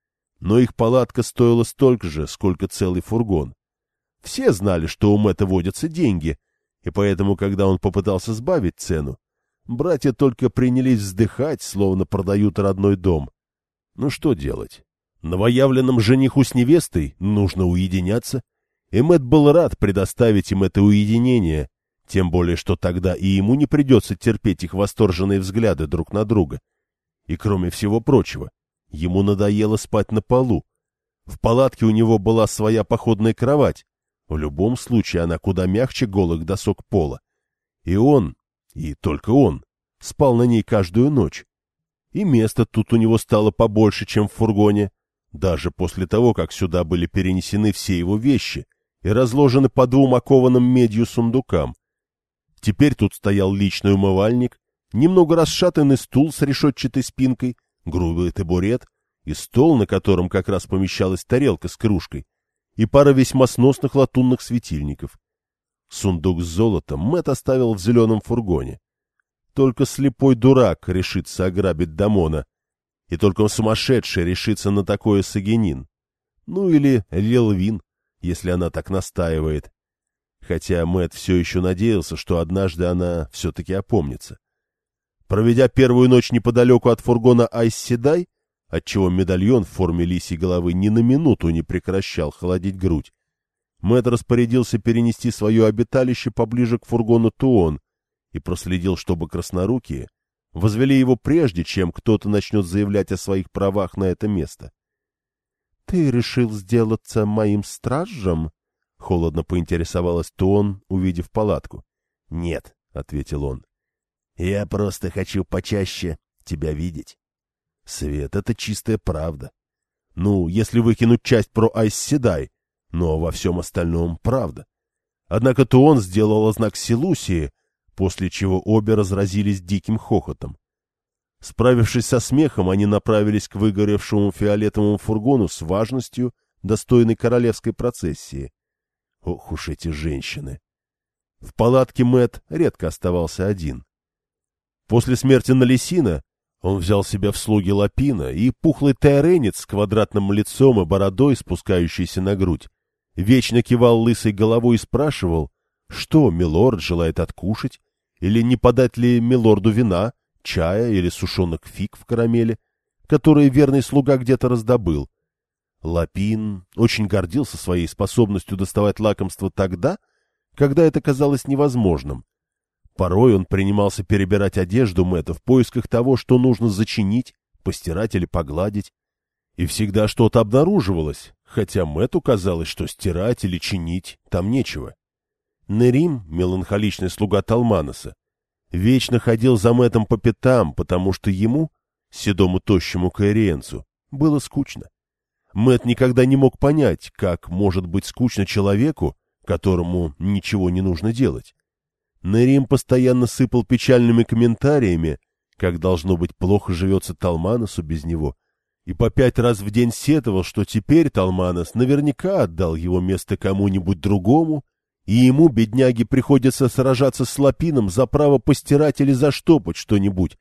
Но их палатка стоила столько же, сколько целый фургон. Все знали, что у Мэтта водятся деньги, и поэтому, когда он попытался сбавить цену, братья только принялись вздыхать, словно продают родной дом. Ну что делать? Новоявленным жениху с невестой нужно уединяться, и Мэтт был рад предоставить им это уединение, тем более, что тогда и ему не придется терпеть их восторженные взгляды друг на друга. И кроме всего прочего, ему надоело спать на полу. В палатке у него была своя походная кровать. В любом случае она куда мягче голых досок пола. И он, и только он, спал на ней каждую ночь. И места тут у него стало побольше, чем в фургоне, даже после того, как сюда были перенесены все его вещи и разложены по двум окованным медью сундукам. Теперь тут стоял личный умывальник, немного расшатанный стул с решетчатой спинкой, грубый табурет и стол, на котором как раз помещалась тарелка с кружкой, и пара весьма сносных латунных светильников. Сундук с золотом Мэтт оставил в зеленом фургоне. Только слепой дурак решится ограбить Дамона, и только сумасшедший решится на такое с Эгенин. Ну или Лилвин, если она так настаивает. Хотя Мэтт все еще надеялся, что однажды она все-таки опомнится. Проведя первую ночь неподалеку от фургона Айс Седай, отчего медальон в форме лисьей головы ни на минуту не прекращал холодить грудь, Мэтт распорядился перенести свое обиталище поближе к фургону Туон и проследил, чтобы краснорукие возвели его прежде, чем кто-то начнет заявлять о своих правах на это место. — Ты решил сделаться моим стражем? — холодно поинтересовалась Туон, увидев палатку. — Нет, — ответил он. — Я просто хочу почаще тебя видеть. Свет — это чистая правда. Ну, если выкинуть часть про Айс Седай, но во всем остальном правда. Однако Туон сделала знак Селусии, после чего обе разразились диким хохотом. Справившись со смехом, они направились к выгоревшему фиолетовому фургону с важностью, достойной королевской процессии. Ох уж эти женщины! В палатке Мэтт редко оставался один. После смерти Налисина он взял себя в слуги Лапина, и пухлый тайренец с квадратным лицом и бородой, спускающейся на грудь, вечно кивал лысой головой и спрашивал, что милорд желает откушать, или не подать ли милорду вина, чая или сушеных фиг в карамели, которые верный слуга где-то раздобыл. Лапин очень гордился своей способностью доставать лакомство тогда, когда это казалось невозможным. Порой он принимался перебирать одежду Мэтта в поисках того, что нужно зачинить, постирать или погладить. И всегда что-то обнаруживалось, хотя Мэтту казалось, что стирать или чинить там нечего. Нерим, меланхоличный слуга Талманоса, вечно ходил за Мэттом по пятам, потому что ему, седому тощему каэриенцу, было скучно. Мэтт никогда не мог понять, как может быть скучно человеку, которому ничего не нужно делать. Нерим постоянно сыпал печальными комментариями, как должно быть плохо живется Талманосу без него, и по пять раз в день сетовал, что теперь Талманос наверняка отдал его место кому-нибудь другому, и ему, бедняге, приходится сражаться с Лапином за право постирать или заштопать что-нибудь,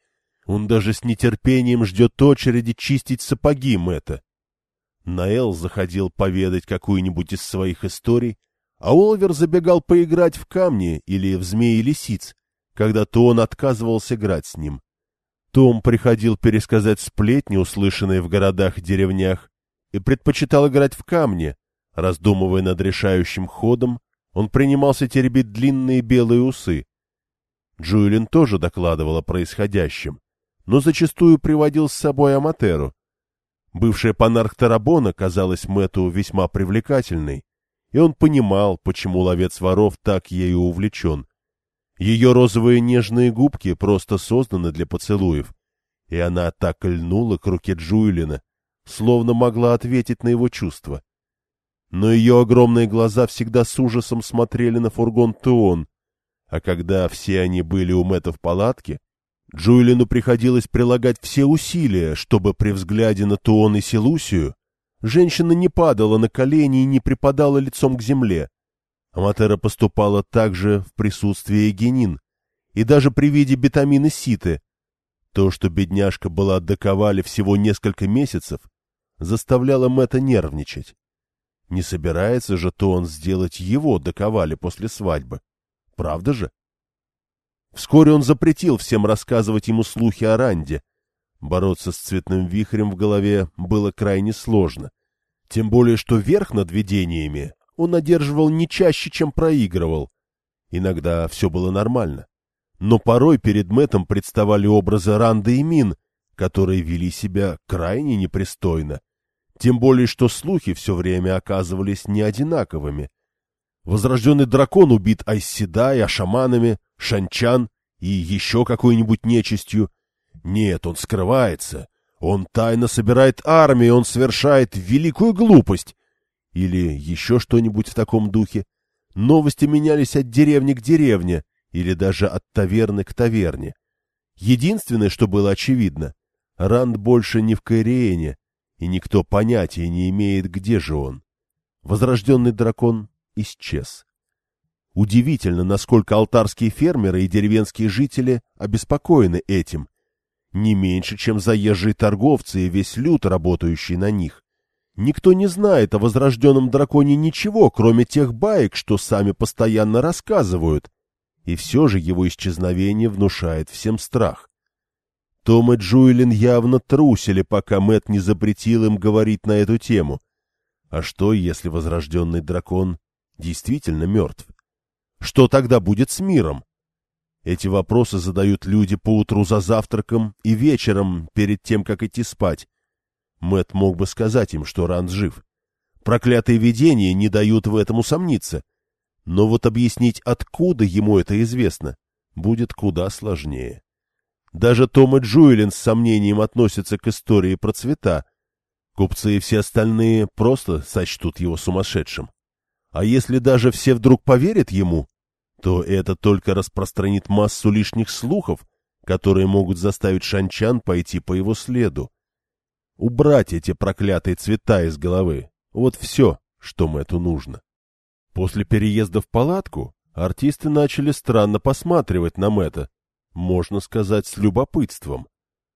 Он даже с нетерпением ждет очереди чистить сапоги Мэтта. Наэл заходил поведать какую-нибудь из своих историй, а Оливер забегал поиграть в камни или в змеи лисиц, когда Том отказывался играть с ним. Том приходил пересказать сплетни, услышанные в городах и деревнях, и предпочитал играть в камни. Раздумывая над решающим ходом, он принимался теребить длинные белые усы. Джуэлин тоже докладывал о происходящем, но зачастую приводил с собой Аматеру. Бывшая панарх Тарабона казалась Мэтту весьма привлекательной, и он понимал, почему ловец воров так ею увлечен. Ее розовые нежные губки просто созданы для поцелуев, и она так льнула к руке Джуэлина, словно могла ответить на его чувства. Но ее огромные глаза всегда с ужасом смотрели на фургон Туон, а когда все они были у Мэтта в палатке, Джуэлину приходилось прилагать все усилия, чтобы при взгляде на Туон и Селусию женщина не падала на колени и не припадала лицом к земле. Аматера поступала так же в присутствии Эгенин, и даже при виде Бетамины Ситы. То, что бедняжка была до Ковали всего несколько месяцев, заставляло Мэтта нервничать. Не собирается же Туон сделать его до Ковали после свадьбы. Правда же? Вскоре он запретил всем рассказывать ему слухи о Ранде. Бороться с цветным вихрем в голове было крайне сложно. Тем более, что верх над видениями он одерживал не чаще, чем проигрывал. Иногда все было нормально. Но порой перед Мэттом представали образы Ранды и Мин, которые вели себя крайне непристойно. Тем более, что слухи все время оказывались не одинаковыми. Возрожденный дракон убит Айсседай, Ашаманами, Шанчан и еще какой-нибудь нечистью. Нет, он скрывается. Он тайно собирает армию, он совершает великую глупость. Или еще что-нибудь в таком духе. Новости менялись от деревни к деревне, или даже от таверны к таверне. Единственное, что было очевидно, Ранд больше не в Кайриэне, и никто понятия не имеет, где же он. Возрожденный дракон исчез. Удивительно, насколько алтарские фермеры и деревенские жители обеспокоены этим. Не меньше, чем заезжие торговцы и весь люд, работающий на них. Никто не знает о возрожденном драконе ничего, кроме тех баек, что сами постоянно рассказывают, и все же его исчезновение внушает всем страх. Том и Джуэлин явно трусили, пока Мэтт не запретил им говорить на эту тему. А что, если возрожденный дракон действительно мертв? Что тогда будет с миром? Эти вопросы задают люди поутру за завтраком и вечером перед тем, как идти спать. Мэтт мог бы сказать им, что Ранд жив. Проклятые видения не дают в этом усомниться. Но вот объяснить, откуда ему это известно, будет куда сложнее. Даже Том и Джуэлин с сомнением относятся к истории про цвета. Купцы и все остальные просто сочтут его сумасшедшим. А если даже все вдруг поверят ему, то это только распространит массу лишних слухов, которые могут заставить шанчан пойти по его следу. Убрать эти проклятые цвета из головы — вот все, что Мэтту нужно. После переезда в палатку артисты начали странно посматривать на Мэтта, можно сказать, с любопытством.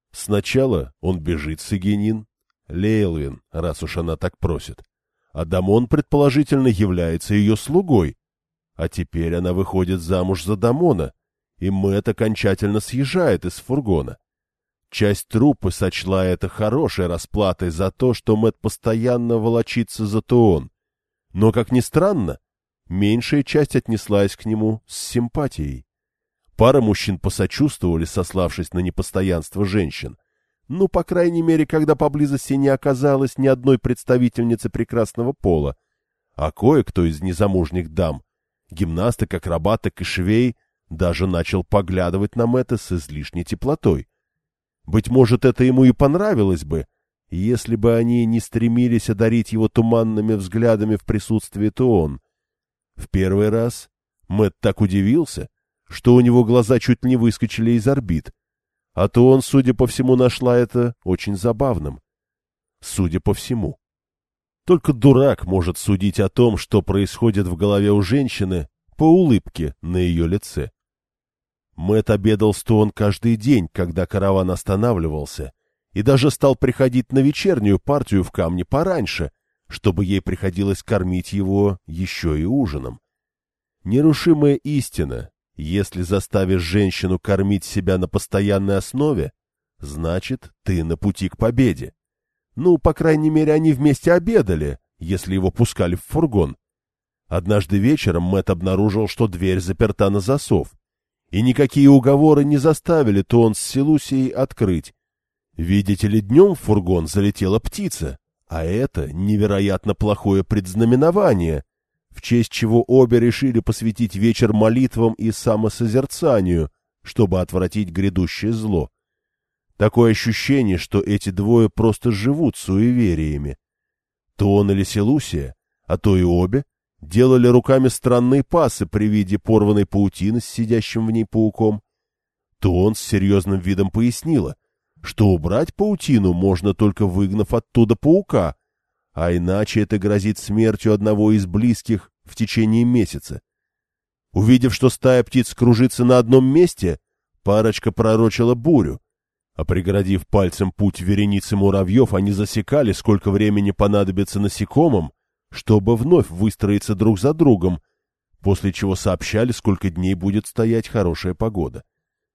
Сначала он бежит с Эгенин, Лейлвин, раз уж она так просит, а Дамон, предположительно, является ее слугой. А теперь она выходит замуж за Дамона, и Мэтт окончательно съезжает из фургона. Часть труппы сочла это хорошей расплатой за то, что Мэтт постоянно волочится за Туон. Но, как ни странно, меньшая часть отнеслась к нему с симпатией. Пара мужчин посочувствовали, сославшись на непостоянство женщин. Ну, по крайней мере, когда поблизости не оказалось ни одной представительницы прекрасного пола. А кое-кто из незамужних дам, гимнасток, акробаток и швей, даже начал поглядывать на Мэтта с излишней теплотой. Быть может, это ему и понравилось бы, если бы они не стремились одарить его туманными взглядами в присутствии Туон. В первый раз Мэтт так удивился, что у него глаза чуть не выскочили из орбит, а Туон, судя по всему, нашла это очень забавным. Судя по всему. Только дурак может судить о том, что происходит в голове у женщины, по улыбке на ее лице. Мэтт обедал с Туон каждый день, когда караван останавливался, и даже стал приходить на вечернюю партию в камне пораньше, чтобы ей приходилось кормить его еще и ужином. Нерушимая истина: если заставишь женщину кормить себя на постоянной основе, значит, ты на пути к победе. Ну, по крайней мере, они вместе обедали, если его пускали в фургон. Однажды вечером Мэтт обнаружил, что дверь заперта на засов, и никакие уговоры не заставили Туон с Селусией открыть. Видите ли, днем в фургон залетела птица, а это невероятно плохое предзнаменование, в честь чего обе решили посвятить вечер молитвам и самосозерцанию, чтобы отвратить грядущее зло. Такое ощущение, что эти двое просто живут суевериями. Туон или Селусия, а то и обе, делали руками странные пасы при виде порванной паутины с сидящим в ней пауком. Туон с серьезным видом пояснила, что убрать паутину можно только выгнав оттуда паука, а иначе это грозит смертью одного из близких в течение месяца. Увидев, что стая птиц кружится на одном месте, парочка пророчила бурю, а преградив пальцем путь вереницы муравьев, они засекали, сколько времени понадобится насекомым, чтобы вновь выстроиться друг за другом, после чего сообщали, сколько дней будет стоять хорошая погода.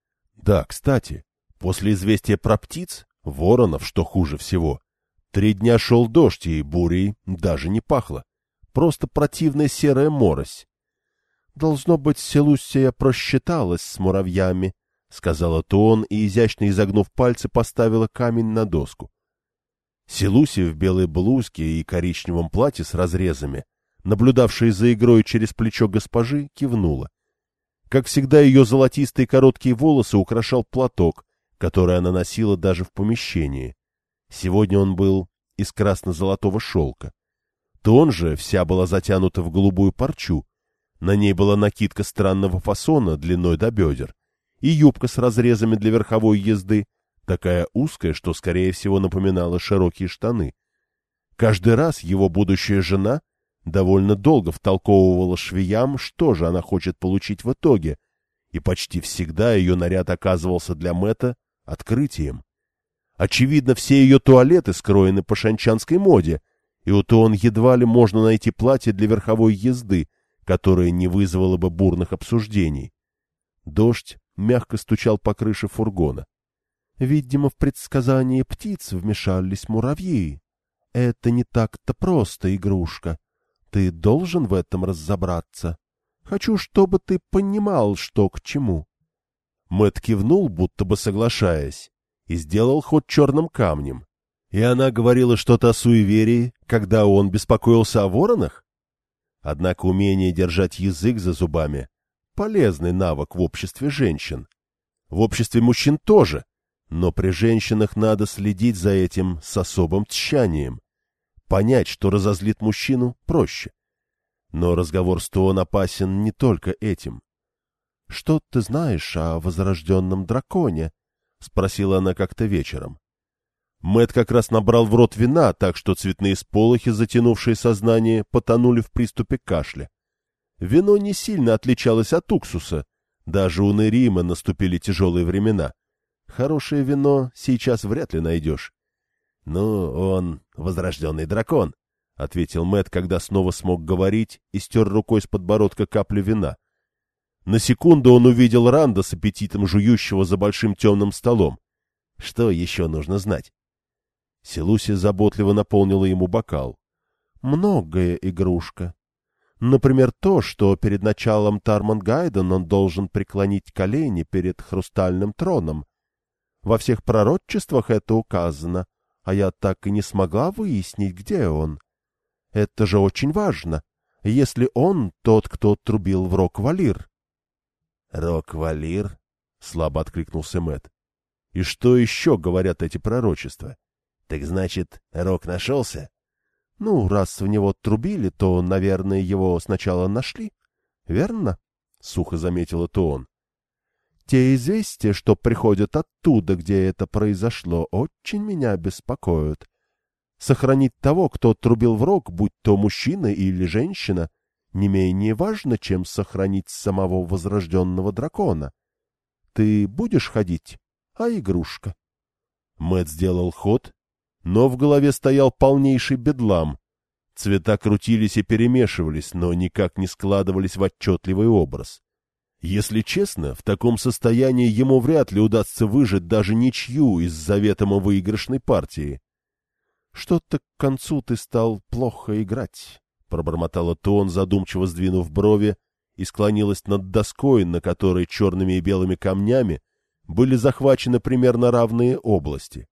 Да, кстати, после известия про птиц, воронов, что хуже всего, три дня шел дождь, и бурей даже не пахло. Просто противная серая морось. — Должно быть, Селусия просчиталась с муравьями, — сказала Туон и, изящно изогнув пальцы, поставила камень на доску. Селусия в белой блузке и коричневом платье с разрезами, наблюдавшая за игрой через плечо госпожи, кивнула. Как всегда, ее золотистые короткие волосы украшал платок, который она носила даже в помещении. Сегодня он был из красно-золотого шелка. Туон же вся была затянута в голубую парчу. На ней была накидка странного фасона длиной до бедер и юбка с разрезами для верховой езды, такая узкая, что, скорее всего, напоминала широкие штаны. Каждый раз его будущая жена довольно долго втолковывала швеям, что же она хочет получить в итоге, и почти всегда ее наряд оказывался для Мэтта открытием. Очевидно, все ее туалеты скроены по шанчанской моде, и у Туон едва ли можно найти платье для верховой езды, которое не вызвало бы бурных обсуждений. Дождь мягко стучал по крыше фургона. Видимо, в предсказании птиц вмешались муравьи. Это не так-то просто, игрушка. Ты должен в этом разобраться. Хочу, чтобы ты понимал, что к чему. Мэтт кивнул, будто бы соглашаясь, и сделал ход черным камнем. И она говорила что-то о суеверии, когда он беспокоился о воронах? Однако умение держать язык за зубами — полезный навык в обществе женщин. В обществе мужчин тоже, но при женщинах надо следить за этим с особым тщанием. Понять, что разозлит мужчину, проще. Но разговор с Туон опасен не только этим. — Что ты знаешь о возрожденном драконе? — спросила она как-то вечером. Мэтт как раз набрал в рот вина, так что цветные сполохи, затянувшие сознание, потонули в приступе кашля. Вино не сильно отличалось от уксуса. Даже у Нерима наступили тяжелые времена. Хорошее вино сейчас вряд ли найдешь. — Ну, он возрожденный дракон, — ответил Мэтт, когда снова смог говорить, и стер рукой с подбородка каплю вина. На секунду он увидел Ранда с аппетитом жующего за большим темным столом. Что еще нужно знать? Селусия заботливо наполнила ему бокал. — Многое, игрушка. Например, то, что перед началом Тармангайден он должен преклонить колени перед хрустальным троном. Во всех пророчествах это указано, а я так и не смогла выяснить, где он. Это же очень важно, если он тот, кто трубил в Рок-Валир. — Рок-Валир? — слабо откликнулся Мэтт. — И что еще говорят эти пророчества? Так значит, Рок нашелся? — Ну, раз в него трубили, то, наверное, его сначала нашли. — Верно? — сухо заметила Туон. — Те известия, что приходят оттуда, где это произошло, очень меня беспокоят. Сохранить того, кто трубил в рог, будь то мужчина или женщина, не менее важно, чем сохранить самого возрожденного дракона. ты будешь ходить, а игрушка?» Мэтт сделал ход, но в голове стоял полнейший бедлам. Цвета крутились и перемешивались, но никак не складывались в отчетливый образ. Если честно, в таком состоянии ему вряд ли удастся выжить даже ничью из заведомо выигрышной партии. — Что-то к концу ты стал плохо играть, — пробормотала Тон, задумчиво сдвинув брови, и склонилась над доской, на которой черными и белыми камнями были захвачены примерно равные области.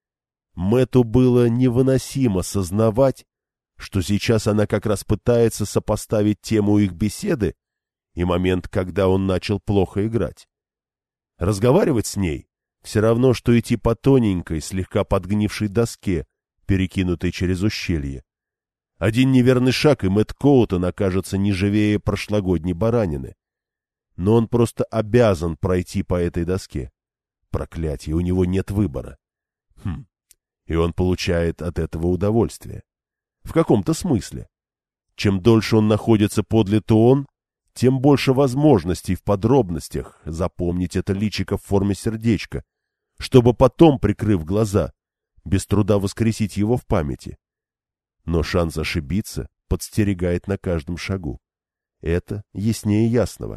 Мэтту было невыносимо сознавать, что сейчас она как раз пытается сопоставить тему их беседы и момент, когда он начал плохо играть. Разговаривать с ней все равно, что идти по тоненькой, слегка подгнившей доске, перекинутой через ущелье. Один неверный шаг, и Мэтт Коутон окажется не живее прошлогодней баранины. Но он просто обязан пройти по этой доске. Проклятье, у него нет выбора. Хм, и он получает от этого удовольствие. В каком-то смысле. Чем дольше он находится подле Туон, тем больше возможностей в подробностях запомнить это личико в форме сердечка, чтобы потом, прикрыв глаза, без труда воскресить его в памяти. Но шанс ошибиться подстерегает на каждом шагу. Это яснее ясного.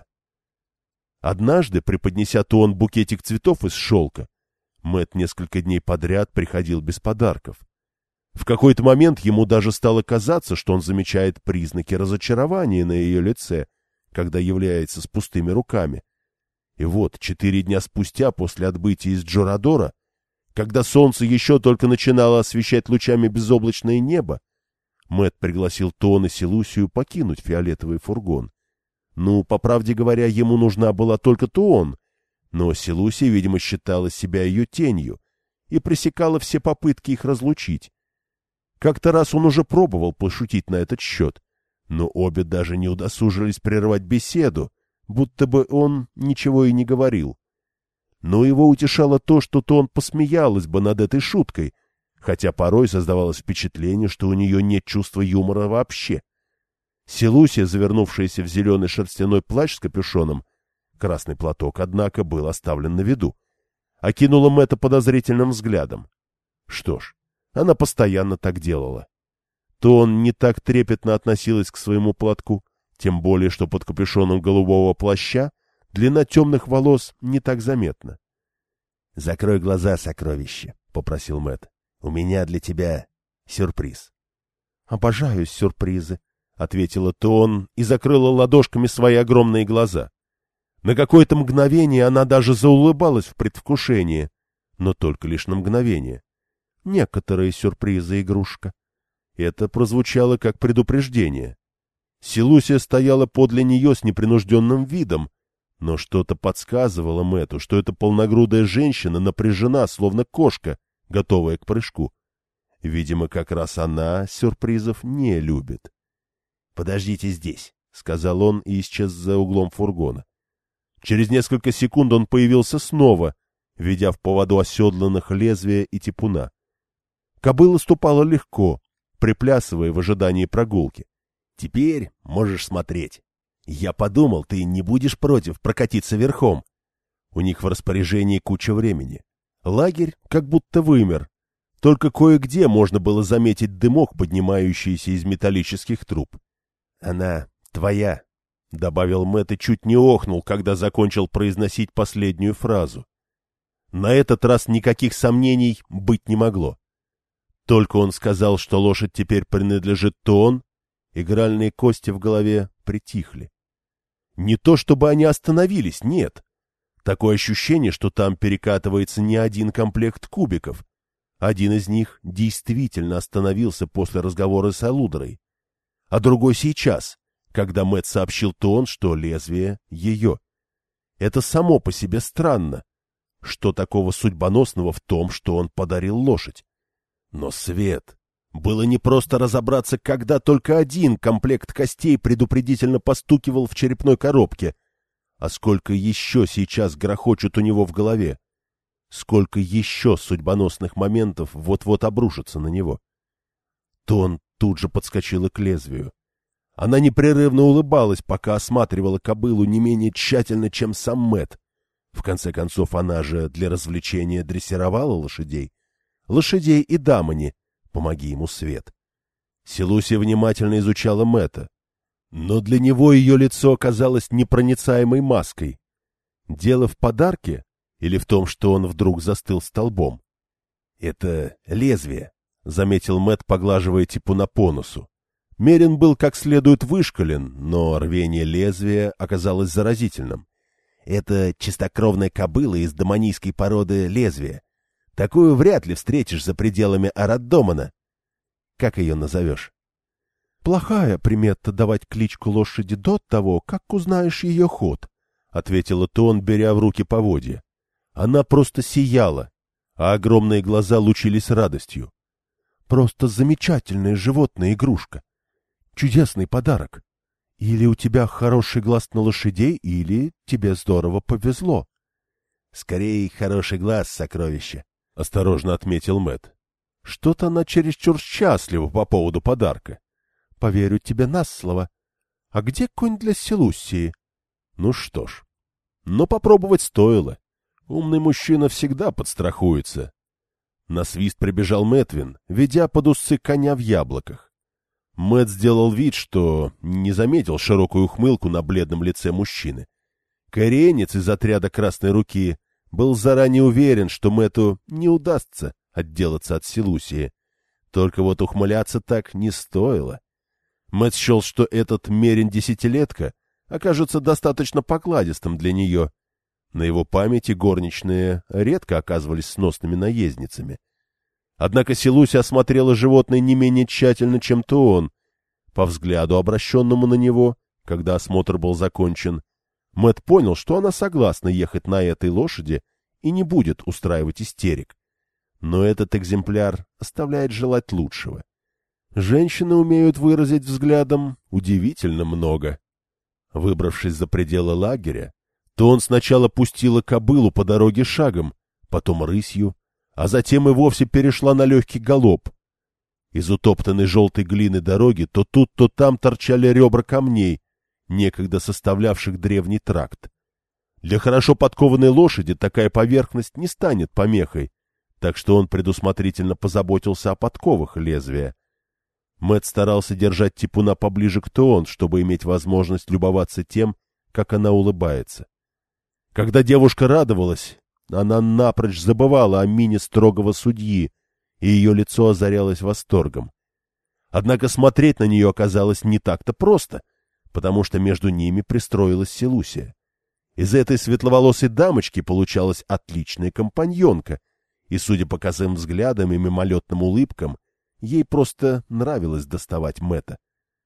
Однажды, преподнеся Туон букетик цветов из шелка, Мэтт несколько дней подряд приходил без подарков. В какой-то момент ему даже стало казаться, что он замечает признаки разочарования на ее лице, когда является с пустыми руками. И вот, четыре дня спустя после отбытия из Джорадора, когда солнце еще только начинало освещать лучами безоблачное небо, Мэтт пригласил Туон и Силусию покинуть фиолетовый фургон. Ну, по правде говоря, ему нужна была только Туон, но Силусия, видимо, считала себя ее тенью и пресекала все попытки их разлучить. Как-то раз он уже пробовал пошутить на этот счет, но обе даже не удосужились прервать беседу, будто бы он ничего и не говорил. Но его утешало то, что Туон посмеялась бы над этой шуткой, хотя порой создавалось впечатление, что у нее нет чувства юмора вообще. Силусия, завернувшаяся в зеленый шерстяной плащ с капюшоном, красный платок, однако, был оставлен на виду, окинула Мэтта подозрительным взглядом. Что ж, она постоянно так делала. То он не так трепетно относилась к своему платку, тем более, что под капюшоном голубого плаща длина темных волос не так заметна. — Закрой глаза, сокровище, — попросил Мэтт. — У меня для тебя сюрприз. — Обожаю сюрпризы, — ответила Тон и закрыла ладошками свои огромные глаза. На какое-то мгновение она даже заулыбалась в предвкушении, но только лишь на мгновение. Некоторые сюрпризы, игрушка. Это прозвучало как предупреждение. Силусия стояла подле нее с непринужденным видом, но что-то подсказывало Мэтту, что эта полногрудая женщина напряжена, словно кошка, готовая к прыжку. Видимо, как раз она сюрпризов не любит. — Подождите здесь, — сказал он и исчез за углом фургона. Через несколько секунд он появился снова, ведя в поводу оседланных лезвия и типуна. Кобыла ступала легко, приплясывая в ожидании прогулки. — Теперь можешь смотреть. Я подумал, ты не будешь против прокатиться верхом. У них в распоряжении куча времени. Лагерь как будто вымер. Только кое-где можно было заметить дымок, поднимающийся из металлических труб. — Она твоя, — добавил Мэтт и чуть не охнул, когда закончил произносить последнюю фразу. На этот раз никаких сомнений быть не могло. Только он сказал, что лошадь теперь принадлежит Туон, игральные кости в голове притихли. Не то чтобы они остановились, нет. Такое ощущение, что там перекатывается не один комплект кубиков. Один из них действительно остановился после разговора с Алудрой, а другой сейчас, когда Мэтт сообщил Туон, что лезвие ее. Это само по себе странно. Что такого судьбоносного в том, что он подарил лошадь? Но свет! Было непросто разобраться, когда только один комплект костей предупредительно постукивал в черепной коробке, а сколько еще сейчас грохочут у него в голове. Сколько еще судьбоносных моментов вот-вот обрушатся на него. Тон тут же подскочила к лезвию. Она непрерывно улыбалась, пока осматривала кобылу не менее тщательно, чем сам Мэтт. В конце концов, она же для развлечения дрессировала лошадей. Лошадей и дамани. Помоги ему, Свет. Селусия внимательно изучала Мэтта. Но для него ее лицо оказалось непроницаемой маской. Дело в подарке или в том, что он вдруг застыл столбом? — Это лезвие, — заметил Мэтт, поглаживая Типуна по носу. Мерин был как следует вышкален, но рвение лезвия оказалось заразительным. Это чистокровная кобыла из доманийской породы лезвия. Такую вряд ли встретишь за пределами Араддомана. Как ее назовешь? — Плохая примета давать кличку лошади до того, как узнаешь ее ход, — ответила Тон, беря в руки поводья. Она просто сияла, а огромные глаза лучились радостью. Просто замечательная животная игрушка. Чудесный подарок. Или у тебя хороший глаз на лошадей, или тебе здорово повезло. — Скорее, хороший глаз, сокровище, — осторожно отметил Мэтт. — Что-то она чересчур счастлива по поводу подарка. — Поверю тебе на слово. А где конь для Селуссии? Ну что ж, но попробовать стоило. Умный мужчина всегда подстрахуется. На свист прибежал Мэтвин, ведя под усы коня в яблоках. Мэтт сделал вид, что не заметил широкую ухмылку на бледном лице мужчины. Кореенец из отряда Красной Руки был заранее уверен, что Мэтту не удастся отделаться от Селусии. Только вот ухмыляться так не стоило. Мэтт счел, что этот мерин-десятилетка окажется достаточно покладистым для нее. На его памяти горничные редко оказывались сносными наездницами. Однако Селусия осмотрела животное не менее тщательно, чем то он. По взгляду, обращенному на него, когда осмотр был закончен, Мэтт понял, что она согласна ехать на этой лошади и не будет устраивать истерик. Но этот экземпляр оставляет желать лучшего. Женщины умеют выразить взглядом удивительно много. Выбравшись за пределы лагеря, то он сначала пустила кобылу по дороге шагом, потом рысью, а затем и вовсе перешла на легкий галоп. Из утоптанной желтой глины дороги то тут, то там торчали ребра камней, некогда составлявших древний тракт. Для хорошо подкованной лошади такая поверхность не станет помехой, так что он предусмотрительно позаботился о подковах лезвия. Мэтт старался держать Типуна поближе к Тоон, чтобы иметь возможность любоваться тем, как она улыбается. Когда девушка радовалась, она напрочь забывала о мине строгого судьи, и ее лицо озарялось восторгом. Однако смотреть на нее оказалось не так-то просто, потому что между ними пристроилась Селусия. Из этой светловолосой дамочки получалась отличная компаньонка, и, судя по косым взглядам и мимолетным улыбкам, ей просто нравилось доставать Мэтта.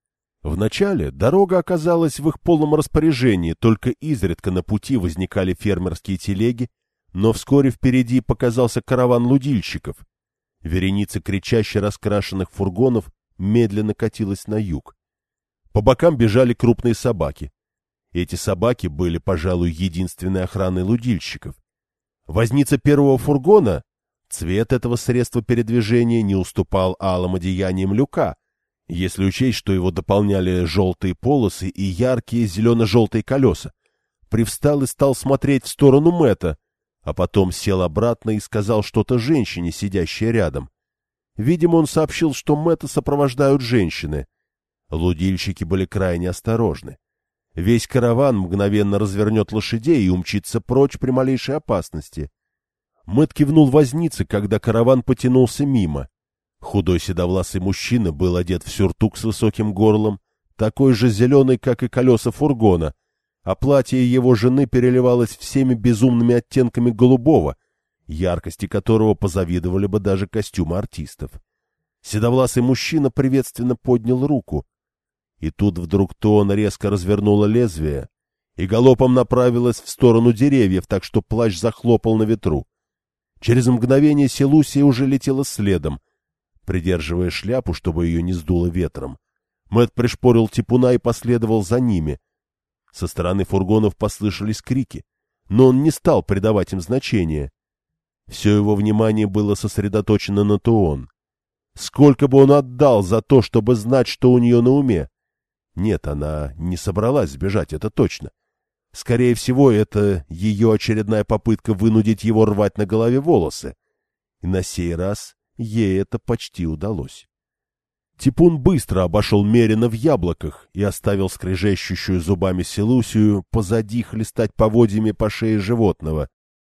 Вначале дорога оказалась в их полном распоряжении, только изредка на пути возникали фермерские телеги, но вскоре впереди показался караван лудильщиков. Вереница кричаще раскрашенных фургонов медленно катилась на юг. По бокам бежали крупные собаки. Эти собаки были, пожалуй, единственной охраной лудильщиков. Возница первого фургона, цвет этого средства передвижения не уступал алым одеяниям люка, если учесть, что его дополняли желтые полосы и яркие зелено-желтые колеса. Привстал и стал смотреть в сторону Мэтта, а потом сел обратно и сказал что-то женщине, сидящей рядом. Видимо, он сообщил, что Мэтта сопровождают женщины. Лудильщики были крайне осторожны. Весь караван мгновенно развернет лошадей и умчится прочь при малейшей опасности. Мэтт кивнул вознице, когда караван потянулся мимо. Худой седовласый мужчина был одет в сюртук с высоким горлом, такой же зеленый, как и колеса фургона, а платье его жены переливалось всеми безумными оттенками голубого, яркости которого позавидовали бы даже костюмы артистов. Седовласый мужчина приветственно поднял руку. И тут вдруг Тоон резко развернула лезвие и галопом направилась в сторону деревьев, так что плащ захлопал на ветру. Через мгновение Селусия уже летела следом, придерживая шляпу, чтобы ее не сдуло ветром. Мэтт пришпорил Типуна и последовал за ними. Со стороны фургонов послышались крики, но он не стал придавать им значения. Все его внимание было сосредоточено на Тоон. Сколько бы он отдал за то, чтобы знать, что у нее на уме? Нет, она не собралась сбежать, это точно. Скорее всего, это ее очередная попытка вынудить его рвать на голове волосы. И на сей раз ей это почти удалось. Типун быстро обошел Мерина в яблоках и оставил скрежещущую зубами Селусию позади хлестать поводьями по шее животного.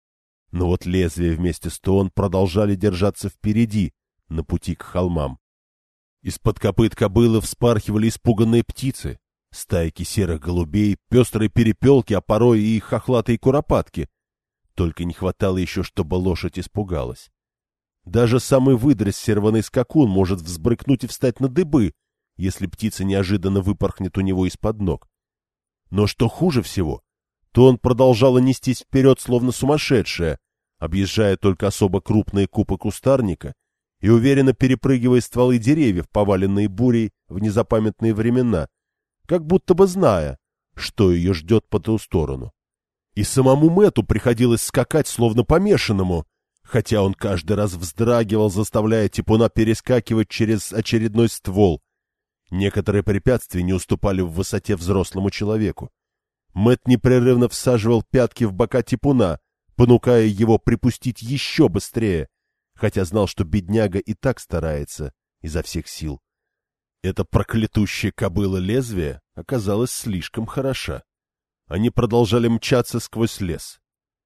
Но вот лезвие вместе с Тоон продолжали держаться впереди, на пути к холмам. Из-под копыт кобылы вспархивали испуганные птицы, стайки серых голубей, пестрые перепелки, а порой и хохлатые куропатки. Только не хватало еще, чтобы лошадь испугалась. Даже самый выдрессированный скакун может взбрыкнуть и встать на дыбы, если птица неожиданно выпорхнет у него из-под ног. Но что хуже всего, то он продолжал нестись вперед, словно сумасшедшая, объезжая только особо крупные купы кустарника и уверенно перепрыгивая стволы деревьев, поваленные бурей в незапамятные времена, как будто бы зная, что ее ждет по ту сторону. И самому Мэтту приходилось скакать, словно помешанному, хотя он каждый раз вздрагивал, заставляя Типуна перескакивать через очередной ствол. Некоторые препятствия не уступали в высоте взрослому человеку. Мэтт непрерывно всаживал пятки в бока Типуна, понукая его припустить еще быстрее, хотя знал, что бедняга и так старается изо всех сил. Эта проклятущая кобыла лезвия оказалась слишком хороша. Они продолжали мчаться сквозь лес.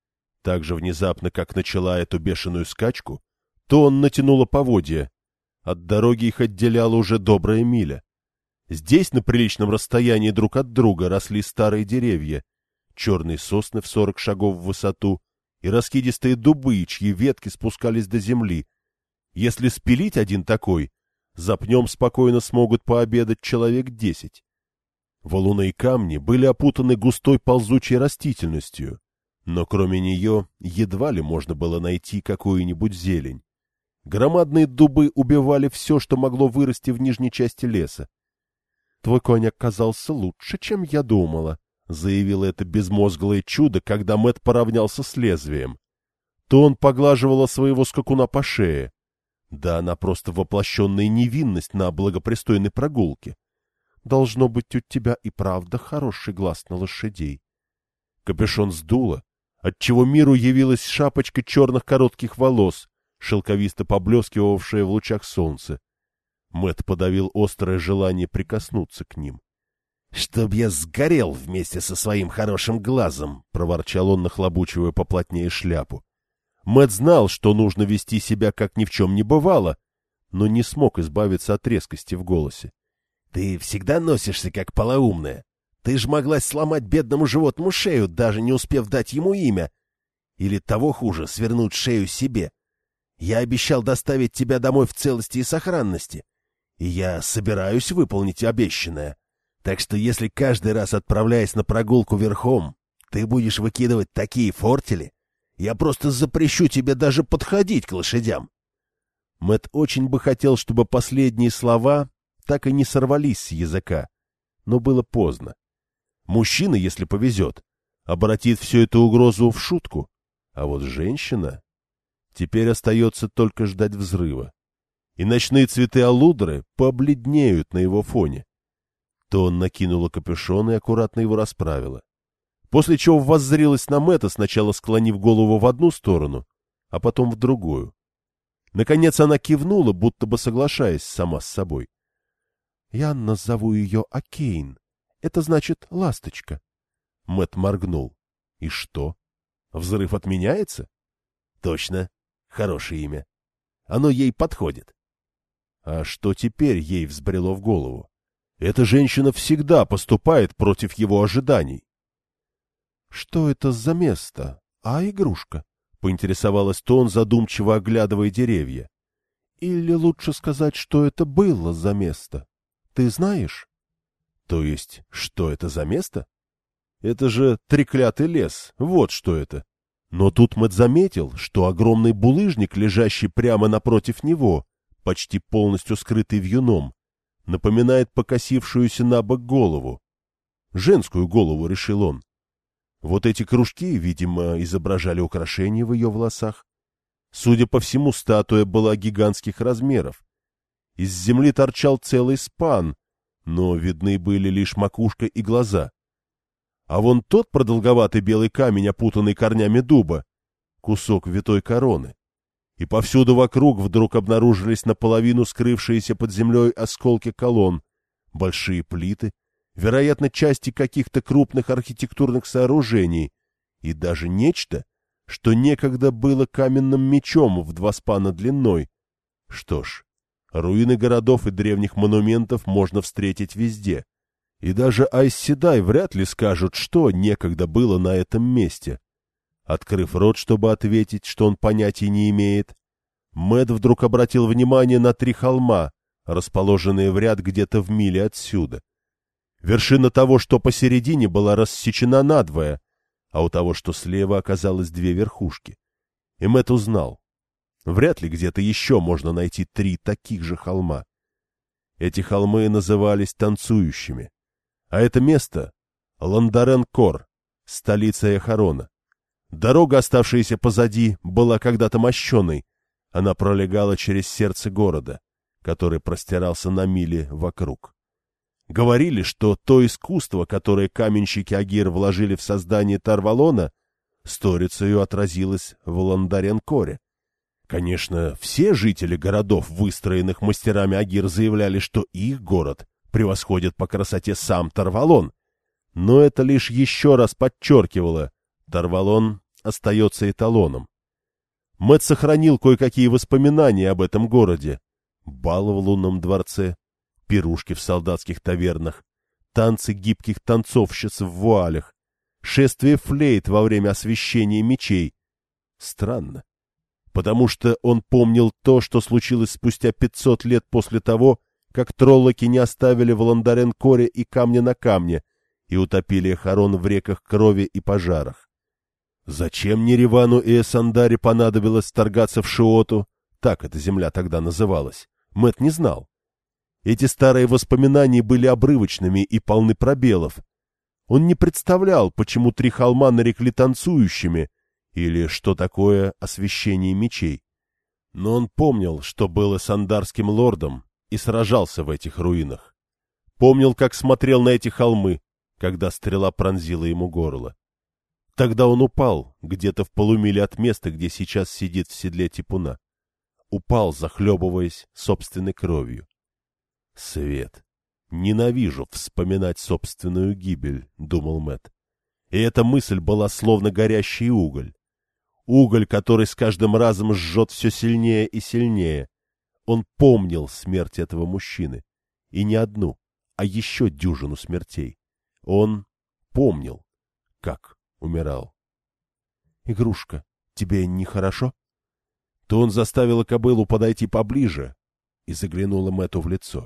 Так же внезапно, как начала эту бешеную скачку, то он натянула поводья. От дороги их отделяла уже добрая миля. Здесь, на приличном расстоянии друг от друга, росли старые деревья, черные сосны в сорок шагов в высоту и раскидистые дубы, чьи ветки спускались до земли. Если спилить один такой, за пнем спокойно смогут пообедать человек десять. Валуны и камни были опутаны густой ползучей растительностью, но кроме нее едва ли можно было найти какую-нибудь зелень. Громадные дубы убивали все, что могло вырасти в нижней части леса. — Твой конь оказался лучше, чем я думала, — заявило это безмозглое чудо, когда Мэтт поравнялся с лезвием. То он поглаживала своего скакуна по шее. Да она просто воплощенная невинность на благопристойной прогулке. Должно быть, у тебя и правда хороший глаз на лошадей. Капюшон сдуло, отчего миру явилась шапочка черных коротких волос, шелковисто поблескивавшая в лучах солнца. Мэтт подавил острое желание прикоснуться к ним. — Чтоб я сгорел вместе со своим хорошим глазом! — проворчал он, нахлобучивая поплотнее шляпу. Мэтт знал, что нужно вести себя, как ни в чем не бывало, но не смог избавиться от резкости в голосе. — Ты всегда носишься, как полоумная. Ты ж могла сломать бедному животному шею, даже не успев дать ему имя. Или того хуже, свернуть шею себе. Я обещал доставить тебя домой в целости и сохранности. И я собираюсь выполнить обещанное. Так что если каждый раз, отправляясь на прогулку верхом, ты будешь выкидывать такие фортели, я просто запрещу тебе даже подходить к лошадям. Мэтт очень бы хотел, чтобы последние слова так и не сорвались с языка, но было поздно. Мужчина, если повезет, обратит всю эту угрозу в шутку, а вот женщина... Теперь остается только ждать взрыва. И ночные цветы алудры побледнеют на его фоне. То он накинула капюшон и аккуратно его расправила. После чего воззрилась на Мэтта, сначала склонив голову в одну сторону, а потом в другую. Наконец она кивнула, будто бы соглашаясь сама с собой. — Я назову ее Акейн. Это значит «ласточка». Мэтт моргнул. — И что? Взрыв отменяется? — Точно. Хорошее имя. Оно ей подходит. А что теперь ей взбрело в голову? Эта женщина всегда поступает против его ожиданий. — Что это за место? А игрушка? — поинтересовалась Тон, задумчиво оглядывая деревья. — Или лучше сказать, что это было за место? Ты знаешь? — То есть, что это за место? Это же треклятый лес, вот что это. Но тут Мэтт заметил, что огромный булыжник, лежащий прямо напротив него, почти полностью скрытый вьюном, напоминает покосившуюся на бок голову. Женскую голову, решил он. Вот эти кружки, видимо, изображали украшения в ее волосах. Судя по всему, статуя была гигантских размеров. Из земли торчал целый спан, но видны были лишь макушка и глаза. А вон тот продолговатый белый камень, опутанный корнями дуба, кусок витой короны. И повсюду вокруг вдруг обнаружились наполовину скрывшиеся под землей осколки колонн, большие плиты, вероятно, части каких-то крупных архитектурных сооружений, и даже нечто, что некогда было каменным мечом в два спана длиной. Что ж, руины городов и древних монументов можно встретить везде, и даже Айс-Седай вряд ли скажут, что некогда было на этом месте. Открыв рот, чтобы ответить, что он понятия не имеет, Мэтт вдруг обратил внимание на три холма, расположенные в ряд где-то в миле отсюда. Вершина того, что посередине, была рассечена надвое, а у того, что слева, оказалось две верхушки. И Мэтт узнал. Вряд ли где-то еще можно найти три таких же холма. Эти холмы назывались танцующими. А это место — Ландарен-Кор, столица Эхарона. Дорога, оставшаяся позади, была когда-то мощеной. Она пролегала через сердце города, который простирался на мили вокруг. Говорили, что то искусство, которое каменщики Агир вложили в создание Тарвалона, сторицею отразилось в Ландарен-Коре. Конечно, все жители городов, выстроенных мастерами Агир, заявляли, что их город превосходит по красоте сам Тарвалон. Но это лишь еще раз подчеркивало, Тарвалон остается эталоном. Мэтт сохранил кое-какие воспоминания об этом городе. Бал в лунном дворце, пирушки в солдатских тавернах, танцы гибких танцовщиц в вуалях, шествие флейт во время освящения мечей. Странно, потому что он помнил то, что случилось спустя пятьсот лет после того, как троллоки не оставили в Ландарен-Коре и камня на камне и утопили Эхарон в реках крови и пожарах. Зачем Неревану и Эсандаре понадобилось вторгаться в Шиоту, так эта земля тогда называлась, Мэтт не знал. Эти старые воспоминания были обрывочными и полны пробелов. Он не представлял, почему три холма нарекли танцующими, или что такое освящение мечей. Но он помнил, что был эсандарским лордом и сражался в этих руинах. Помнил, как смотрел на эти холмы, когда стрела пронзила ему горло. Тогда он упал, где-то в полумиле от места, где сейчас сидит в седле типуна. Упал, захлебываясь собственной кровью. Свет. Ненавижу вспоминать собственную гибель, — думал Мэтт. И эта мысль была словно горящий уголь. Уголь, который с каждым разом жжет все сильнее и сильнее. Он помнил смерть этого мужчины. И не одну, а еще дюжину смертей. Он помнил, как умирал. — Игрушка, тебе нехорошо? То он заставила кобылу подойти поближе и заглянула Мэтту в лицо.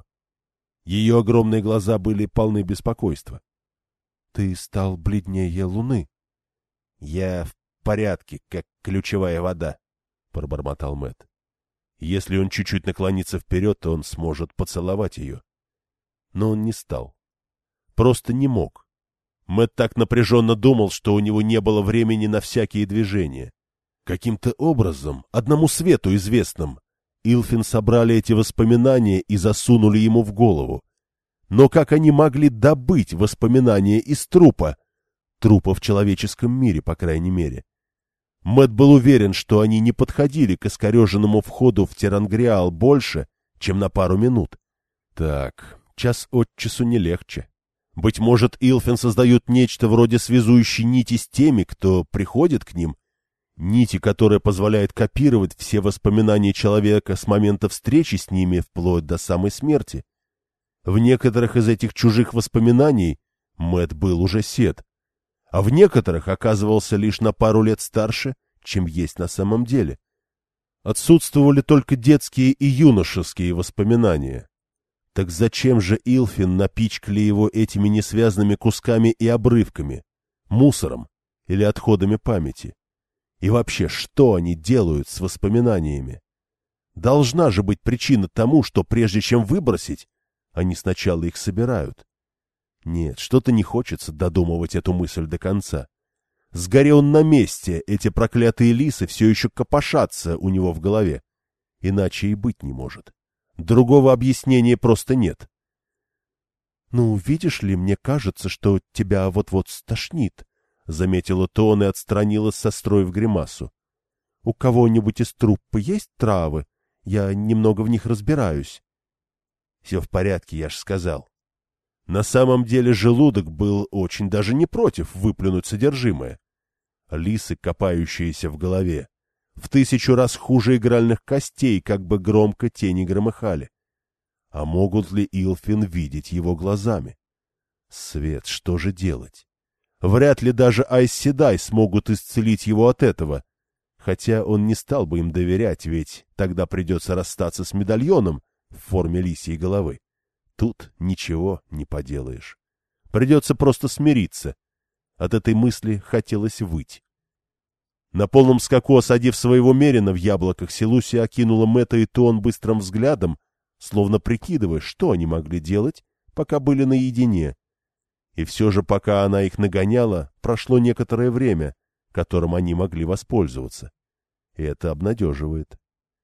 Ее огромные глаза были полны беспокойства. — Ты стал бледнее луны. — Я в порядке, как ключевая вода, — пробормотал Мэтт. Если он чуть-чуть наклонится вперед, то он сможет поцеловать ее. Но он не стал. Просто не мог. Мэтт так напряженно думал, что у него не было времени на всякие движения. Каким-то образом, одному свету известным, Илфин собрали эти воспоминания и засунули ему в голову. Но как они могли добыть воспоминания из трупа? Трупа в человеческом мире, по крайней мере. Мэтт был уверен, что они не подходили к искореженному входу в Терангриал больше, чем на пару минут. Так, час от часу не легче. Быть может, Илфин создают нечто вроде связующей нити с теми, кто приходит к ним, нити, которая позволяет копировать все воспоминания человека с момента встречи с ними вплоть до самой смерти. В некоторых из этих чужих воспоминаний Мэтт был уже сед, а в некоторых оказывался лишь на пару лет старше, чем есть на самом деле. Отсутствовали только детские и юношеские воспоминания. Так зачем же Илфин напичкали его этими несвязанными кусками и обрывками, мусором или отходами памяти? И вообще, что они делают с воспоминаниями? Должна же быть причина тому, что прежде чем выбросить, они сначала их собирают. Нет, что-то не хочется додумывать эту мысль до конца. Сгори он на месте, эти проклятые лисы все еще копошатся у него в голове. Иначе и быть не может. Другого объяснения просто нет. — Ну, видишь ли, мне кажется, что тебя вот-вот стошнит, — заметила Тоон и отстранилась, состроив гримасу. — У кого-нибудь из труппы есть травы? Я немного в них разбираюсь. — Все в порядке, я ж сказал. На самом деле желудок был очень даже не против выплюнуть содержимое. Лисы, копающиеся в голове, в тысячу раз хуже игральных костей, как бы громко тени громыхали. А могут ли Илфин видеть его глазами? Свет, что же делать? Вряд ли даже Айс Седай смогут исцелить его от этого, хотя он не стал бы им доверять, ведь тогда придется расстаться с медальоном в форме лисьей головы. Тут ничего не поделаешь. Придется просто смириться. От этой мысли хотелось выть. На полном скаку, осадив своего мерина в яблоках, Селусия окинула Мэтта и Тоон быстрым взглядом, словно прикидывая, что они могли делать, пока были наедине. И все же, пока она их нагоняла, прошло некоторое время, которым они могли воспользоваться. И это обнадеживает.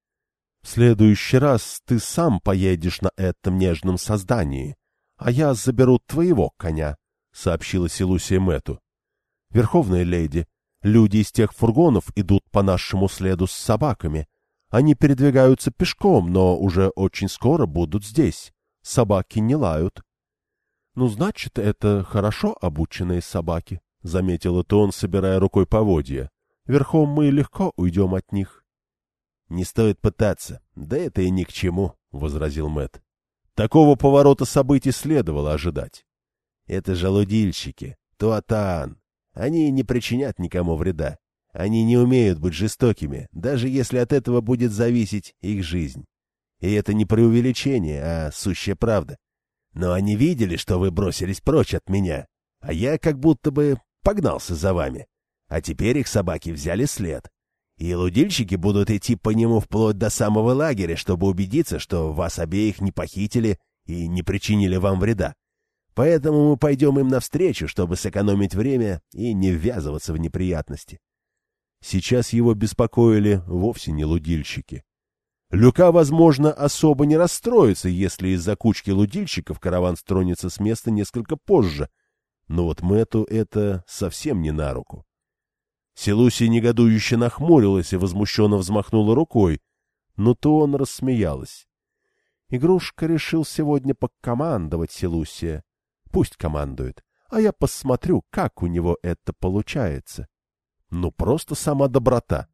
— В следующий раз ты сам поедешь на этом нежном создании, а я заберу твоего коня, — сообщила Селусия Мэтту. — Верховная леди, люди из тех фургонов идут по нашему следу с собаками. Они передвигаются пешком, но уже очень скоро будут здесь. Собаки не лают. — Ну, значит, это хорошо обученные собаки, — заметила Тоон, собирая рукой поводья. — Верхом мы легко уйдем от них. — Не стоит пытаться, да это и ни к чему, — возразил Мэтт. Такого поворота событий следовало ожидать. Это же лудильщики, Туатаан. Они не причинят никому вреда. Они не умеют быть жестокими, даже если от этого будет зависеть их жизнь. И это не преувеличение, а сущая правда. Но они видели, что вы бросились прочь от меня, а я как будто бы погнался за вами. А теперь их собаки взяли след. И лудильщики будут идти по нему вплоть до самого лагеря, чтобы убедиться, что вас обеих не похитили и не причинили вам вреда. Поэтому мы пойдем им навстречу, чтобы сэкономить время и не ввязываться в неприятности. Сейчас его беспокоили вовсе не лудильщики. Люка, возможно, особо не расстроится, если из-за кучки лудильщиков караван стронется с места несколько позже, но вот Мэтту это совсем не на руку. Селусия негодующе нахмурилась и возмущенно взмахнула рукой, но то он рассмеялась. — Игрушка решил сегодня покомандовать, Селусия. Пусть командует, а я посмотрю, как у него это получается. Ну, просто сама доброта.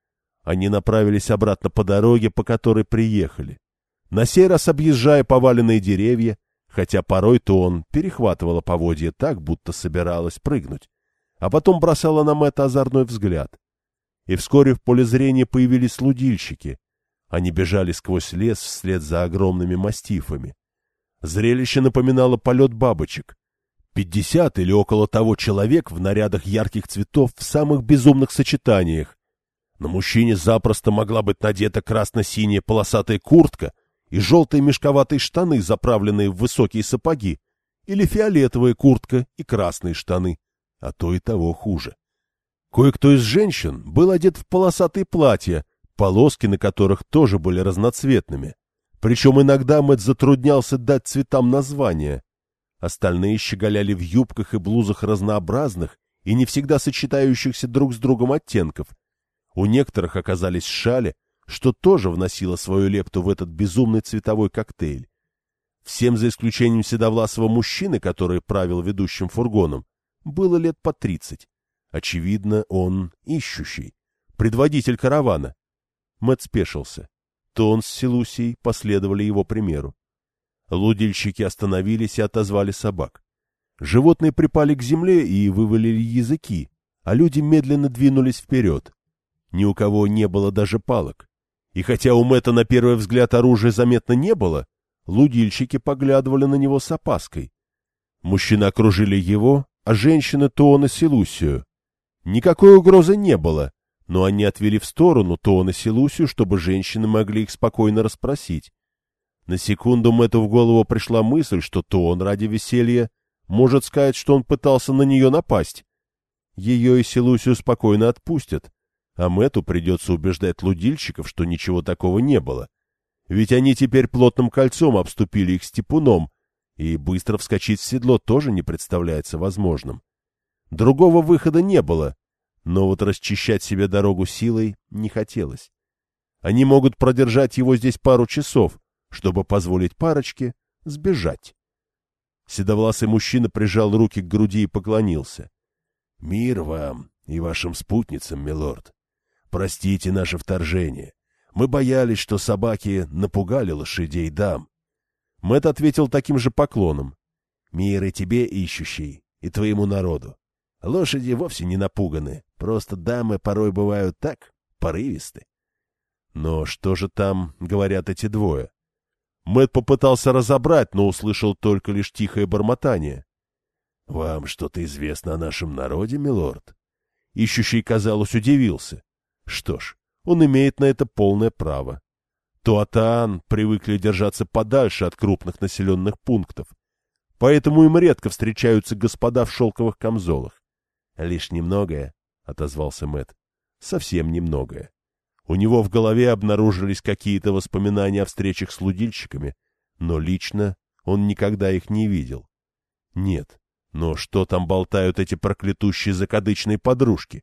Они направились обратно по дороге, по которой приехали. На сей раз объезжая поваленные деревья, хотя порой то он перехватывала поводья так, будто собиралась прыгнуть, а потом бросала на Мэтта озорной взгляд. И вскоре в поле зрения появились лудильщики. Они бежали сквозь лес вслед за огромными мастифами. Зрелище напоминало полет бабочек. Пятьдесят или около того человек в нарядах ярких цветов в самых безумных сочетаниях. На мужчине запросто могла быть надета красно-синяя полосатая куртка и желтые мешковатые штаны, заправленные в высокие сапоги, или фиолетовая куртка и красные штаны, а то и того хуже. Кое-кто из женщин был одет в полосатые платья, полоски на которых тоже были разноцветными. Причем иногда Мэтт затруднялся дать цветам названия. Остальные щеголяли в юбках и блузах разнообразных и не всегда сочетающихся друг с другом оттенков. У некоторых оказались шали, что тоже вносило свою лепту в этот безумный цветовой коктейль. Всем, за исключением седовласого мужчины, который правил ведущим фургоном, было лет по тридцать. Очевидно, он ищущий, предводитель каравана. Мэтт спешился. То он с Селусией последовали его примеру. Лудильщики остановились и отозвали собак. Животные припали к земле и вывалили языки, а люди медленно двинулись вперед. Ни у кого не было даже палок. И хотя у Мэтта на первый взгляд оружия заметно не было, лудильщики поглядывали на него с опаской. Мужчины окружили его, а женщины Тоон и Селусию. Никакой угрозы не было, но они отвели в сторону Тоон и Селусию, чтобы женщины могли их спокойно расспросить. На секунду Мэтту в голову пришла мысль, что Тоон ради веселья может сказать, что он пытался на нее напасть. Ее и Селусию спокойно отпустят, а Мэтту придется убеждать лудильщиков, что ничего такого не было. Ведь они теперь плотным кольцом обступили их с типуном, И быстро вскочить в седло тоже не представляется возможным. Другого выхода не было, но вот расчищать себе дорогу силой не хотелось. Они могут продержать его здесь пару часов, чтобы позволить парочке сбежать. Седовласый мужчина прижал руки к груди и поклонился. — Мир вам и вашим спутницам, милорд. Простите наше вторжение. Мы боялись, что собаки напугали лошадей дам. Мэтт ответил таким же поклоном. — Мир и тебе, ищущий, и твоему народу. Лошади вовсе не напуганы, просто дамы порой бывают так порывисты. Но что же там говорят эти двое? Мэтт попытался разобрать, но услышал только лишь тихое бормотание. — Вам что-то известно о нашем народе, милорд? Ищущий, казалось, удивился. Что ж, он имеет на это полное право. Туатаан привыкли держаться подальше от крупных населенных пунктов, поэтому им редко встречаются господа в шелковых камзолах. — Лишь немногое, — отозвался Мэтт. — Совсем немногое. У него в голове обнаружились какие-то воспоминания о встречах с лудильщиками, но лично он никогда их не видел. Нет, но что там болтают эти проклятущие закадычные подружки?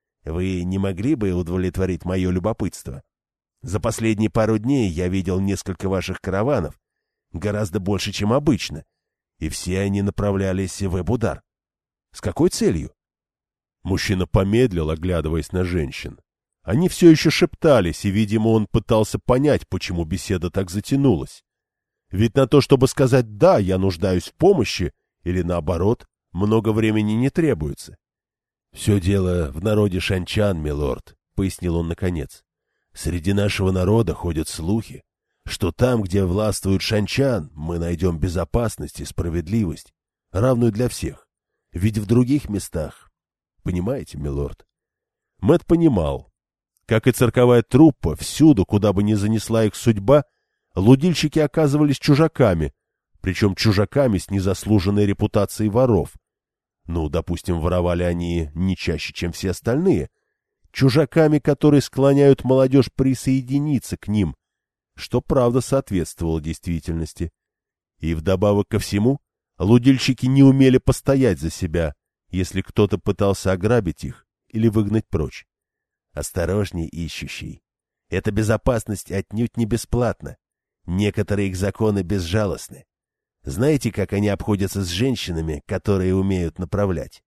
Вы не могли бы удовлетворить мое любопытство? За последние пару дней я видел несколько ваших караванов, гораздо больше, чем обычно, и все они направлялись в Эбудар. С какой целью? Мужчина помедлил, оглядываясь на женщин. Они все еще шептались, и, видимо, он пытался понять, почему беседа так затянулась. Ведь на то, чтобы сказать «да, я нуждаюсь в помощи», или наоборот, много времени не требуется. — Все дело в народе шанчан, милорд, — пояснил он наконец. — Среди нашего народа ходят слухи, что там, где властвует шанчан, мы найдем безопасность и справедливость, равную для всех. Ведь в других местах... Понимаете, милорд? Мэтт понимал. Как и цирковая труппа, всюду, куда бы ни занесла их судьба, лудильщики оказывались чужаками, причем чужаками с незаслуженной репутацией воров. Ну, допустим, воровали они не чаще, чем все остальные. Чужаками, которые склоняют молодежь присоединиться к ним, что, правда, соответствовало действительности. И вдобавок ко всему, лудильщики не умели постоять за себя, если кто-то пытался ограбить их или выгнать прочь. Осторожней, ищущий. Эта безопасность отнюдь не бесплатна. Некоторые их законы безжалостны. Знаете, как они обходятся с женщинами, которые умеют направлять?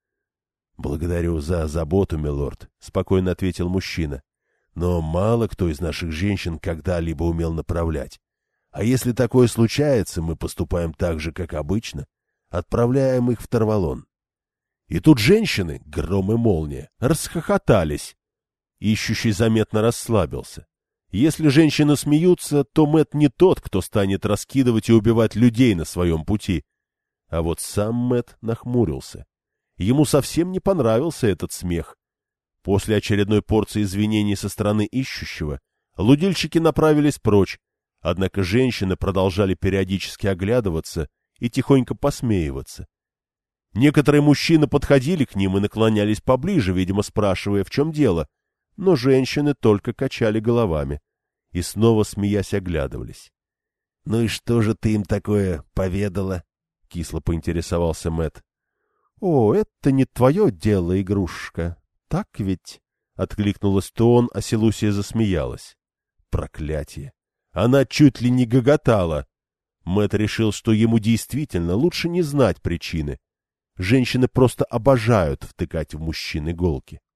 — Благодарю за заботу, милорд, — спокойно ответил мужчина. — Но мало кто из наших женщин когда-либо умел направлять. А если такое случается, мы поступаем так же, как обычно, отправляем их в Тарвалон. И тут женщины, гром и молния, расхохотались. Ищущий заметно расслабился. Если женщины смеются, то Мэтт не тот, кто станет раскидывать и убивать людей на своем пути. А вот сам Мэтт нахмурился. Ему совсем не понравился этот смех. После очередной порции извинений со стороны ищущего лудильщики направились прочь, однако женщины продолжали периодически оглядываться и тихонько посмеиваться. Некоторые мужчины подходили к ним и наклонялись поближе, видимо, спрашивая, в чем дело, но женщины только качали головами и снова, смеясь, оглядывались. — Ну и что же ты им такое поведала? — кисло поинтересовался Мэтт. — О, это не твое дело, игрушка. Так ведь? — откликнулась Тоон, а Селусия засмеялась. Проклятие! Она чуть ли не гоготала. Мэтт решил, что ему действительно лучше не знать причины. Женщины просто обожают втыкать в мужчин иголки.